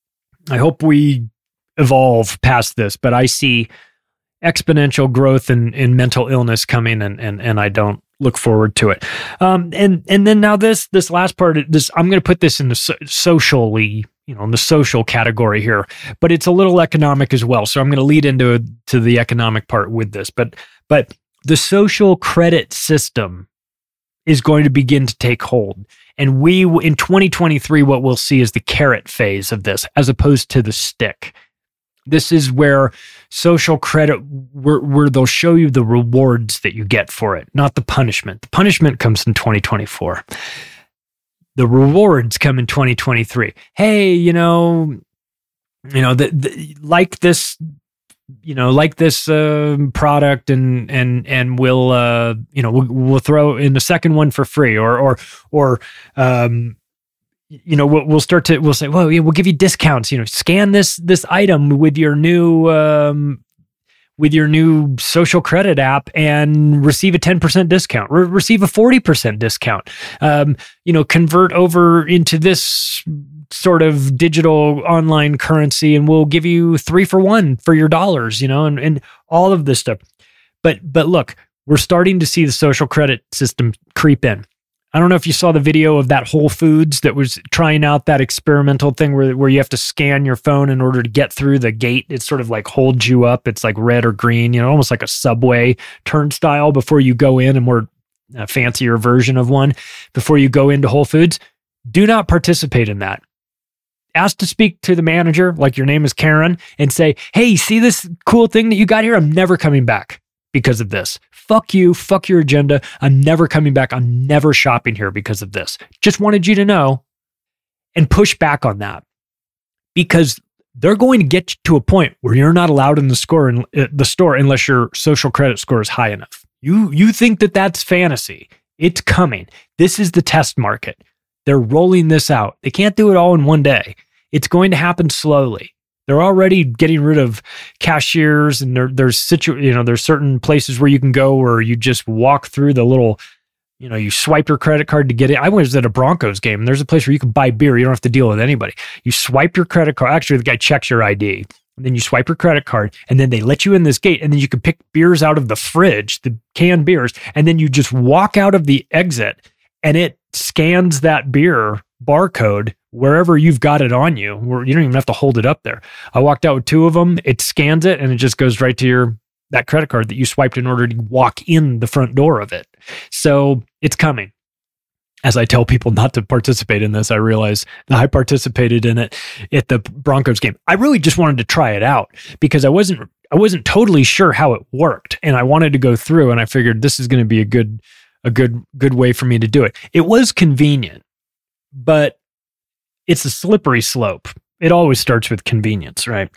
I hope we evolve past this, but I see exponential growth in, in mental illness coming, and, and, and I don't look forward to it. Um, and, and then now this, this last part, this, I'm going to put this in the so- socially, you know, in the social category here, but it's a little economic as well. So I'm going to lead into to the economic part with this, but But the social credit system is going to begin to take hold. And we, in twenty twenty-three, what we'll see is the carrot phase of this, as opposed to the stick. This is where social credit, where, where they'll show you the rewards that you get for it, not the punishment. The punishment comes in twenty twenty-four. The rewards come in twenty twenty-three. Hey, you know, you know, the, the, like this, you know, like this uh, product, and and and we'll, uh, you know, we'll, we'll throw in the second one for free, or or or, um, you know, we'll, we'll start to we'll say, well, yeah, we'll give you discounts. You know, scan this this item with your new um, with your new social credit app and receive a ten percent discount, Re- receive a forty percent discount. Um, you know, convert over into this sort of digital online currency and we'll give you three for one for your dollars, you know, and, and all of this stuff. But, but look, we're starting to see the social credit system creep in. I don't know if you saw the video of that Whole Foods that was trying out that experimental thing where, where you have to scan your phone in order to get through the gate. It sort of like holds you up. It's like red or green, you know, almost like a subway turnstile before you go in, a more uh, fancier version of one before you go into Whole Foods. Do not participate in that. Ask to speak to the manager, like your name is Karen, and say, hey, see this cool thing that you got here? I'm never coming back because of this. Fuck you. Fuck your agenda. I'm never coming back. I'm never shopping here because of this. Just wanted you to know, and push back on that, because they're going to get to a point where you're not allowed in the store, in uh, the store unless your social credit score is high enough. You, you think that that's fantasy. It's coming. This is the test market. They're rolling this out. They can't do it all in one day. It's going to happen slowly. They're already getting rid of cashiers, and there, there's situ, you know, there's certain places where you can go where you just walk through the little, you know, you swipe your credit card to get it. I was at a Broncos game, and there's a place where you can buy beer. You don't have to deal with anybody. You swipe your credit card. Actually, the guy checks your I D. And then you swipe your credit card, and then they let you in this gate, and then you can pick beers out of the fridge, the canned beers, and then you just walk out of the exit, and it scans that beer barcode wherever you've got it on you, where you don't even have to hold it up there. I walked out with two of them. It scans it, and it just goes right to your that credit card that you swiped in order to walk in the front door of it. So it's coming. As I tell people not to participate in this, I realize that I participated in it at the Broncos game. I really just wanted to try it out because I wasn't I wasn't totally sure how it worked, and I wanted to go through, and I figured this is going to be a good a good good way for me to do it. It was convenient, but it's a slippery slope. It always starts with convenience, right?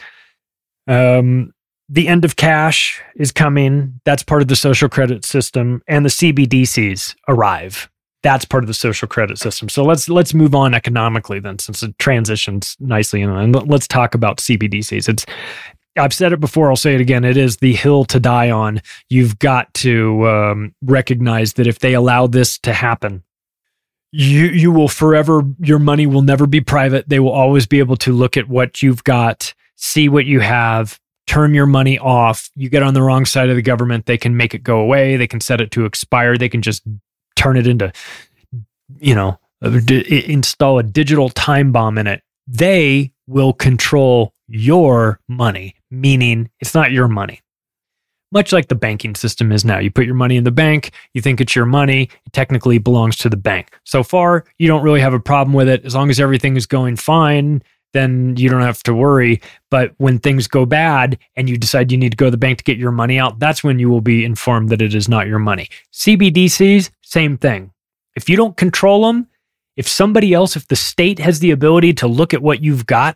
Um, the end of cash is coming. That's part of the social credit system, and the C B D Cs arrive. That's part of the social credit system. So let's let's move on economically then, since it transitions nicely, and let's talk about C B D Cs. It's I've said it before, I'll say it again. It is the hill to die on. You've got to um, recognize that if they allow this to happen, you you will forever, your money will never be private. They will always be able to look at what you've got, see what you have, turn your money off. You get on the wrong side of the government, they can make it go away. They can set it to expire. They can just turn it into, you know, d- install a digital time bomb in it. They will control your money, meaning it's not your money. Much like the banking system is now. You put your money in the bank, you think it's your money, it technically belongs to the bank. So far, you don't really have a problem with it. As long as everything is going fine, then you don't have to worry. But when things go bad and you decide you need to go to the bank to get your money out, that's when you will be informed that it is not your money. C B D Cs, same thing. If you don't control them, if somebody else, if the state has the ability to look at what you've got,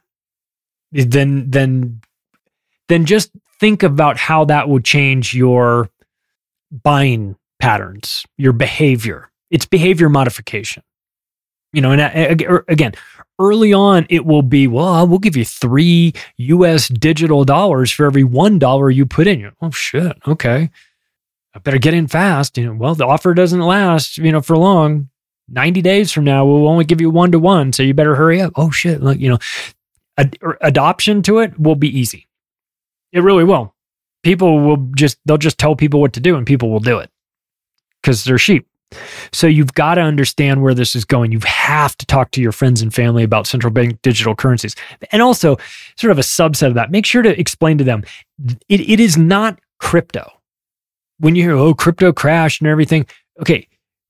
then then then just think about how that would change your buying patterns, your behavior. It's behavior modification. You know, and again, early on, it will be, well, we'll give you three U S digital dollars for every one dollar you put in. You're, oh, shit. Okay. I better get in fast. You know, well, the offer doesn't last, you know, for long. ninety days from now, we'll only give you one to one. So you better hurry up. Oh, shit. Like, you know, ad- adoption to it will be easy. It really will. People will just, they'll just tell people what to do and people will do it because they're sheep. So you've got to understand where this is going. You have to talk to your friends and family about central bank digital currencies. And also, sort of a subset of that, make sure to explain to them, it, it is not crypto. when you hear, oh, crypto crashed and everything, okay,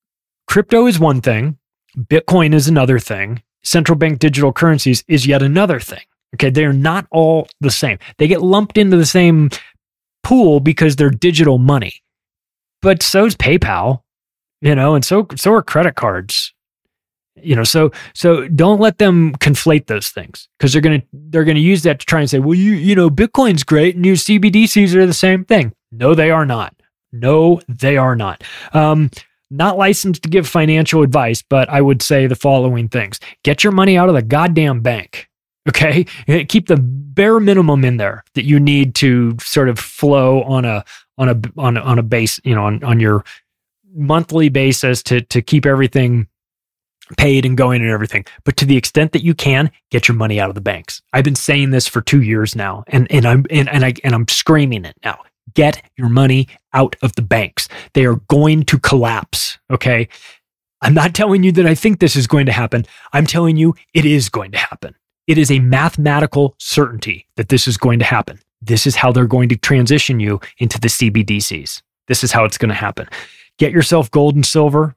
crypto is one thing. Bitcoin is another thing. Central bank digital currencies is yet another thing. Okay, they're not all the same. They get lumped into the same pool because they're digital money. But so's PayPal, you know, and so so are credit cards. You know, so so don't let them conflate those things, because they're gonna they're gonna use that to try and say, well, you you know, Bitcoin's great and your C B D Cs are the same thing. No, they are not. No, they are not. Um, not licensed to give financial advice, but I would say the following things: get your money out of the goddamn bank. Okay, keep the bare minimum in there that you need to sort of flow on a on a on a, on a base, you know, on, on your monthly basis to to keep everything paid and going and everything. But to the extent that you can, get your money out of the banks. I've been saying this for two years now, and and I'm and, and I and I'm screaming it now. Get your money out of the banks. They are going to collapse. Okay, I'm not telling you that I think this is going to happen. I'm telling you it is going to happen. It is a mathematical certainty that this is going to happen. This is how they're going to transition you into the C B D Cs. This is how it's going to happen. Get yourself gold and silver.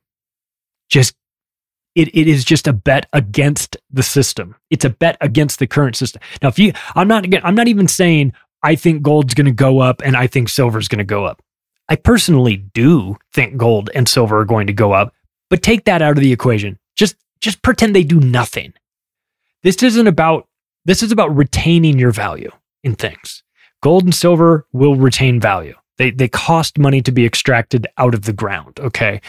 Just It, it is just a bet against the system. It's a bet against the current system. Now, if you, I'm not, I'm not even saying I think gold's going to go up and I think silver's going to go up. I personally do think gold and silver are going to go up, but take that out of the equation. Just, just pretend they do nothing. This isn't about, this is about retaining your value in things. Gold and silver will retain value. They, they cost money to be extracted out of the ground. Okay.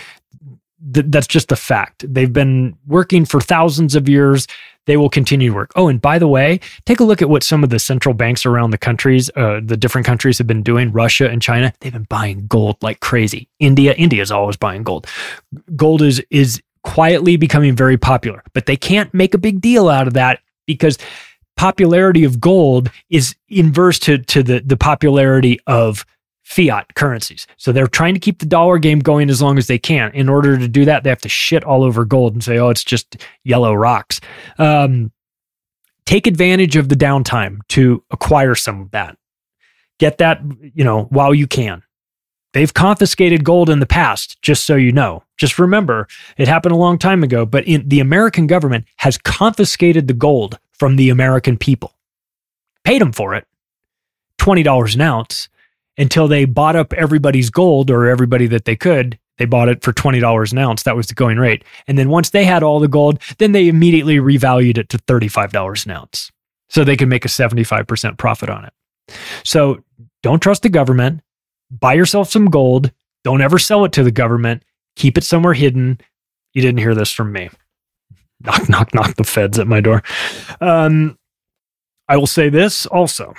Th- that's just a fact. They've been working for thousands of years. They will continue to work. Oh, and by the way, take a look at what some of the central banks around the countries, uh, the different countries have been doing. Russia and China, they've been buying gold like crazy. India, India is always buying gold. Gold is is quietly becoming very popular, but they can't make a big deal out of that because popularity of gold is inverse to, to the, the popularity of fiat currencies. So they're trying to keep the dollar game going as long as they can. In order to do that, they have to shit all over gold and say, oh, it's just yellow rocks. Um, take advantage of the downtime to acquire some of that. Get that, you know, while you can. They've confiscated gold in the past, just so you know. Just remember, it happened a long time ago, but in, the American government has confiscated the gold from the American people. Paid them for it, twenty dollars an ounce, until they bought up everybody's gold, or everybody that they could. They bought it for twenty dollars an ounce. That was the going rate. And then once they had all the gold, then they immediately revalued it to thirty-five dollars an ounce so they could make a seventy-five percent profit on it. So don't trust the government. Buy yourself some gold. Don't ever sell it to the government. Keep it somewhere hidden. You didn't hear this from me. Knock, knock, knock the feds at my door. Um, I will say this also.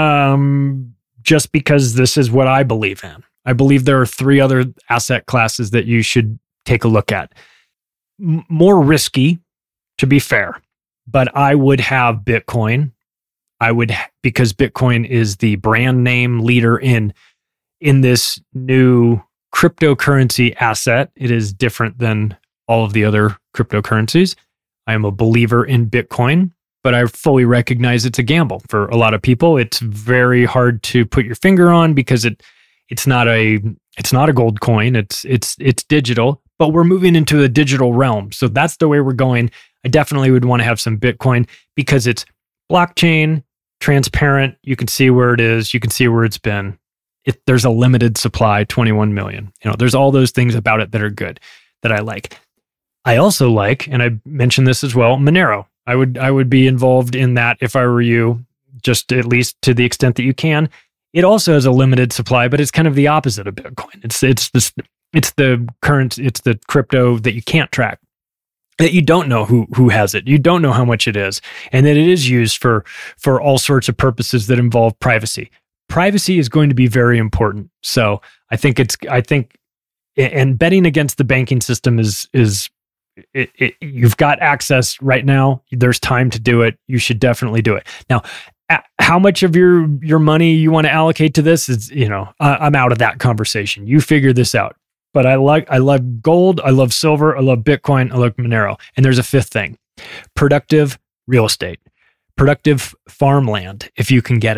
Um, just because this is what I believe in. I believe there are three other asset classes that you should take a look at. M- more risky, to be fair, but I would have Bitcoin. I would, because Bitcoin is the brand name leader in, in this new cryptocurrency asset. It is different than all of the other cryptocurrencies. I am a believer in Bitcoin, but I fully recognize it's a gamble for a lot of people. It's very hard to put your finger on because it it's not a it's not a gold coin. It's it's it's digital, but we're moving into a digital realm. So that's the way we're going. I definitely would want to have some Bitcoin because it's blockchain, transparent. You can see where it is. You can see where it's been. If there's a limited supply, twenty-one million. You know, there's all those things about it that are good that I like. I also like, and I mentioned this as well, Monero. I would I would be involved in that if I were you, just at least to the extent that you can. It also has a limited supply, but it's kind of the opposite of Bitcoin. It's it's this it's the current it's the crypto that you can't track, that you don't know who who has it, you don't know how much it is, and that it is used for for all sorts of purposes that involve privacy. Privacy is going to be very important. So I think it's I think and betting against the banking system is is. It, it, you've got access right now. There's time to do it. You should definitely do it. Now, how much of your, your money you want to allocate to this is, you know, I, I'm out of that conversation. You figure this out. But I like, I love gold. I love silver. I love Bitcoin. I love Monero. And there's a fifth thing: productive real estate, productive farmland, if you can get it.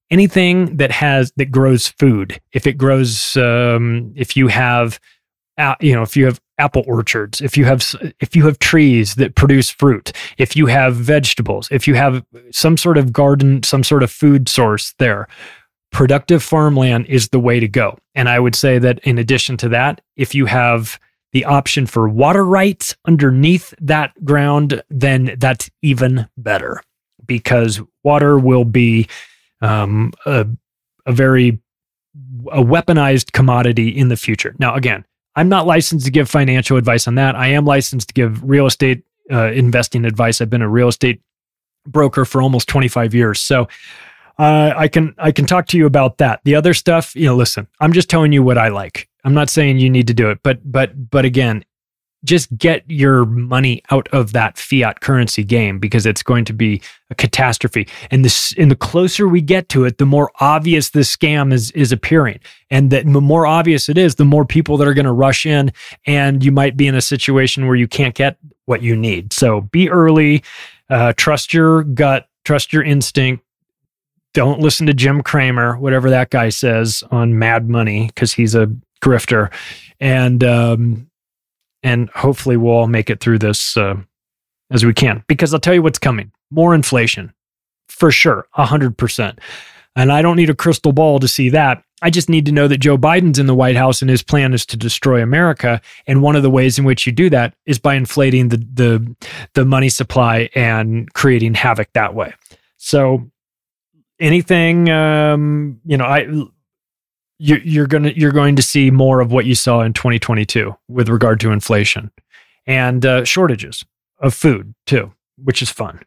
anything that has that grows food. If it grows, um, if you have, uh, you know, if you have apple orchards, if you have if you have trees that produce fruit, if you have vegetables, if you have some sort of garden, some sort of food source there, productive farmland is the way to go. And I would say that in addition to that, if you have the option for water rights underneath that ground, then that's even better, because water will be um, a, a very a weaponized commodity in the future. Now, again, I'm not licensed to give financial advice on that. I am licensed to give real estate uh, investing advice. I've been a real estate broker for almost twenty-five years. So uh, I can I can talk to you about that. The other stuff, you know, listen, I'm just telling you what I like. I'm not saying you need to do it, but but but again, just get your money out of that fiat currency game, because it's going to be a catastrophe. And this, and the closer we get to it, the more obvious this scam is is appearing. And the more obvious it is, the more people that are going to rush in, and you might be in a situation where you can't get what you need. So be early, uh, trust your gut, trust your instinct. Don't listen to Jim Cramer, whatever that guy says on Mad Money, because he's a grifter. And um, and hopefully we'll all make it through this uh, as we can, because I'll tell you what's coming. More inflation, for sure, one hundred percent. And I don't need a crystal ball to see that. I just need to know that Joe Biden's in the White House and his plan is to destroy America. And one of the ways in which you do that is by inflating the the, the money supply and creating havoc that way. So anything, um, you know, I... You're, you're gonna you're going to see more of what you saw in twenty twenty-two with regard to inflation and uh, shortages of food too, which is fun.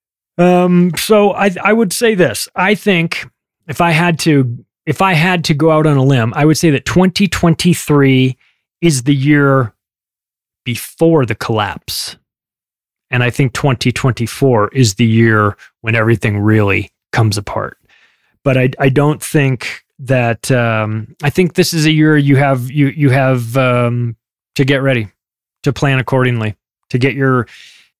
Um, so I I would say this. I think if I had to if I had to go out on a limb, I would say that twenty twenty-three is the year before the collapse, and I think twenty twenty-four is the year when everything really comes apart. But I I don't think. That um, I think this is a year you have you you have um, to get ready, to plan accordingly, to get your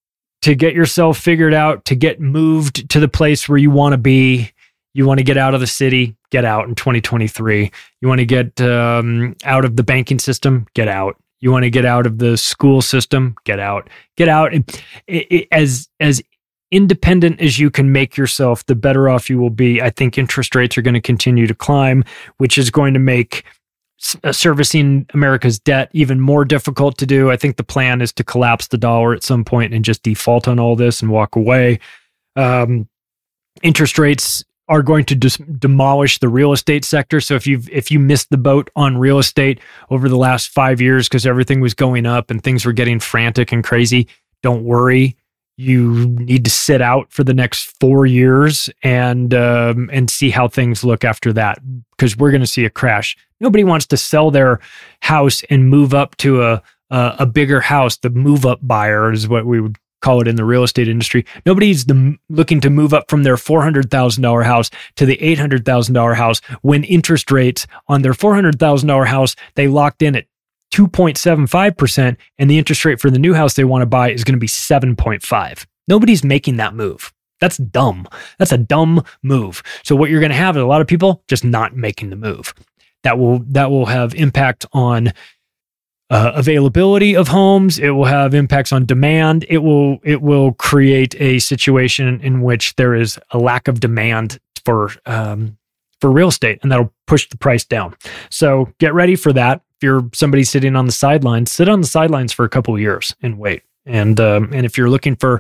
to get yourself figured out, to get moved to the place where you want to be. You want to get out of the city, get out in twenty twenty-three. You want to get um, out of the banking system, get out. You want to get out of the school system, get out. Get out. It, it, it, as as independent as you can make yourself, the better off you will be. I think interest rates are going to continue to climb, which is going to make uh, servicing America's debt even more difficult to do. I think the plan is to collapse the dollar at some point and just default on all this and walk away. Um, interest rates are going to dis- demolish the real estate sector. So if you've if you missed the boat on real estate over the last five years because everything was going up and things were getting frantic and crazy, don't worry. You need to sit out for the next four years and um, and see how things look after that, because we're going to see a crash. Nobody wants to sell their house and move up to a a, a bigger house. The move up buyer is what we would call it in the real estate industry. Nobody's the, looking to move up from their four hundred thousand dollars house to the eight hundred thousand dollars house when interest rates on their four hundred thousand dollars house, they locked in at two point seven five percent, and the interest rate for the new house they want to buy is going to be seven point five. Nobody's making that move. That's dumb. That's a dumb move. So what you're going to have is a lot of people just not making the move. That will that will have impact on uh, availability of homes. It will have impacts on demand. It will it will create a situation in which there is a lack of demand for um, for real estate, and that'll push the price down. So get ready for that. If you're somebody sitting on the sidelines, sit on the sidelines for a couple of years and wait. And um, and if you're looking for,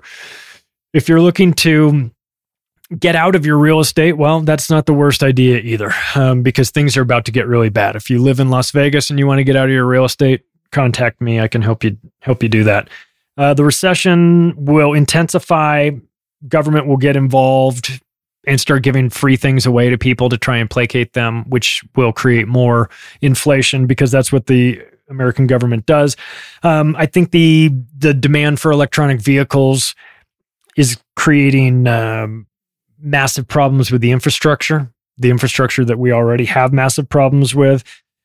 if you're looking to get out of your real estate, well, that's not the worst idea either, um, because things are about to get really bad. If you live in Las Vegas and you want to get out of your real estate, contact me. I can help you help you do that. Uh, the recession will intensify. Government will get involved and start giving free things away to people to try and placate them, which will create more inflation, because that's what the American government does. Um, I think the the demand for electronic vehicles is creating um, massive problems with the infrastructure, the infrastructure that we already have massive problems with.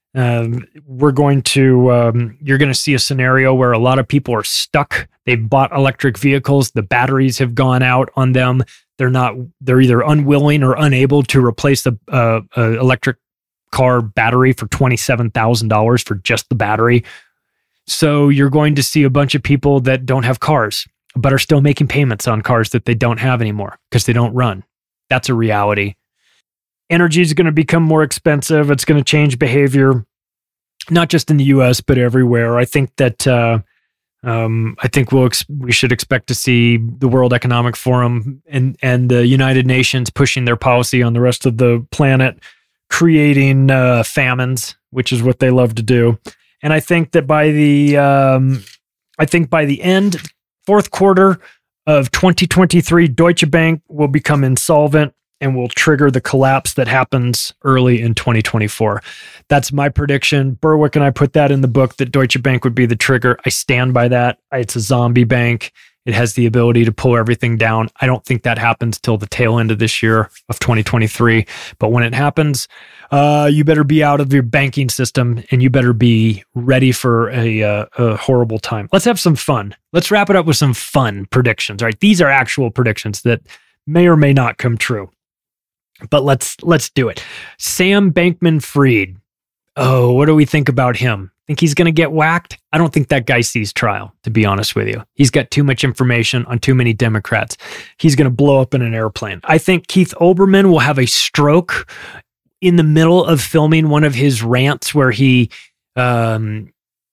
Um, we're going to, um, you're going to see a scenario where a lot of people are stuck. They've bought electric vehicles. The batteries have gone out on them. They're not. They're either unwilling or unable to replace the uh, uh, electric car battery for twenty-seven thousand dollars for just the battery. So you're going to see a bunch of people that don't have cars, but are still making payments on cars that they don't have anymore because they don't run. That's a reality. Energy is going to become more expensive. It's going to change behavior, not just in the U S, but everywhere. I think that uh, um, I think we'll ex- we should expect to see the World Economic Forum and, and the United Nations pushing their policy on the rest of the planet, creating uh, famines, which is what they love to do. And I think that by the um, I think by the end, fourth quarter of twenty twenty-three, Deutsche Bank will become insolvent and will trigger the collapse that happens early in twenty twenty-four. That's my prediction. Berwick and I put that in the book that Deutsche Bank would be the trigger. I stand by that. It's a zombie bank. It has the ability to pull everything down. I don't think that happens till the tail end of this year of twenty twenty-three. But when it happens, uh, you better be out of your banking system and you better be ready for a, uh, a horrible time. Let's have some fun. Let's wrap it up with some fun predictions. All right, these are actual predictions that may or may not come true. But let's let's do it. Sam Bankman-Fried. Oh, what do we think about him? Think he's going to get whacked? I don't think that guy sees trial, to be honest with you. He's got too much information on too many Democrats. He's going to blow up in an airplane. I think Keith Olbermann will have a stroke in the middle of filming one of his rants where he um,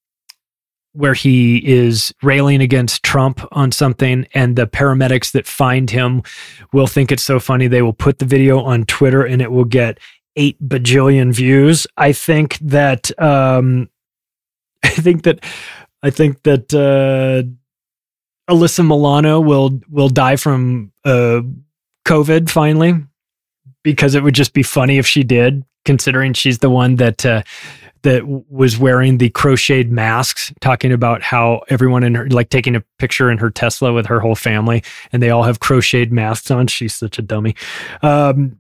where he is railing against Trump on something, and the paramedics that find him will think it's so funny they will put the video on Twitter and it will get eight bajillion views. I think that um, I think that I think that uh, Alyssa Milano will will die from uh, COVID finally, because it would just be funny if she did, considering she's the one that uh, that was wearing the crocheted masks, talking about how everyone in her, like taking a picture in her Tesla with her whole family, and they all have crocheted masks on. She's such a dummy. Um,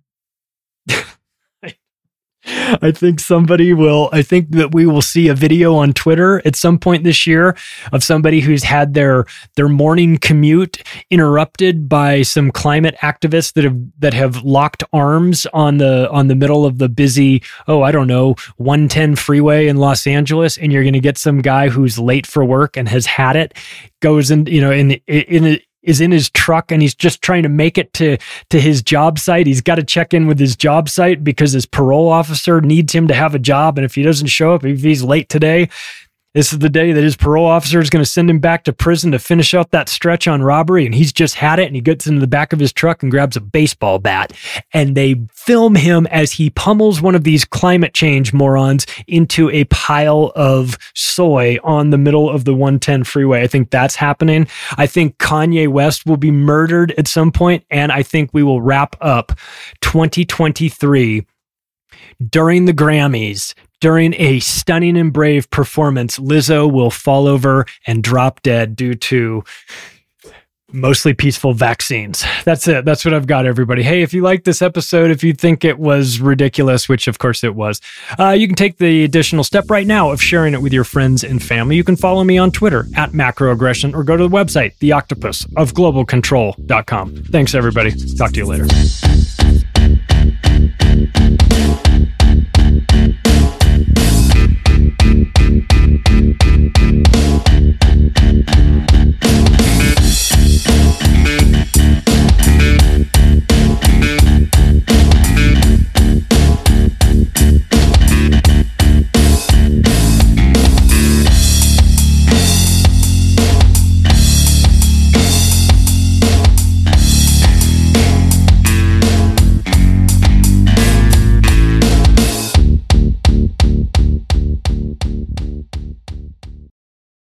I think somebody will, I think that we will see a video on Twitter at some point this year of somebody who's had their, their morning commute interrupted by some climate activists that have, that have locked arms on the, on the middle of the busy, oh, I don't know, one ten freeway in Los Angeles. And you're going to get some guy who's late for work and has had it, goes in, you know, in, in, in is in his truck and he's just trying to make it to, to his job site. He's got to check in with his job site because his parole officer needs him to have a job. And if he doesn't show up, if he's late today, this is the day that his parole officer is going to send him back to prison to finish out that stretch on robbery. And he's just had it. And he gets into the back of his truck and grabs a baseball bat. And they film him as he pummels one of these climate change morons into a pile of soy on the middle of the one ten freeway. I think that's happening. I think Kanye West will be murdered at some point. And I think we will wrap up twenty twenty-three during the Grammys. During a stunning and brave performance, Lizzo will fall over and drop dead due to mostly peaceful vaccines. That's it. That's what I've got, everybody. Hey, if you like this episode, if you think it was ridiculous, which of course it was, uh, you can take the additional step right now of sharing it with your friends and family. You can follow me on Twitter at macroaggression or go to the website, the octopus of global control dot com. Thanks, everybody. Talk to you later.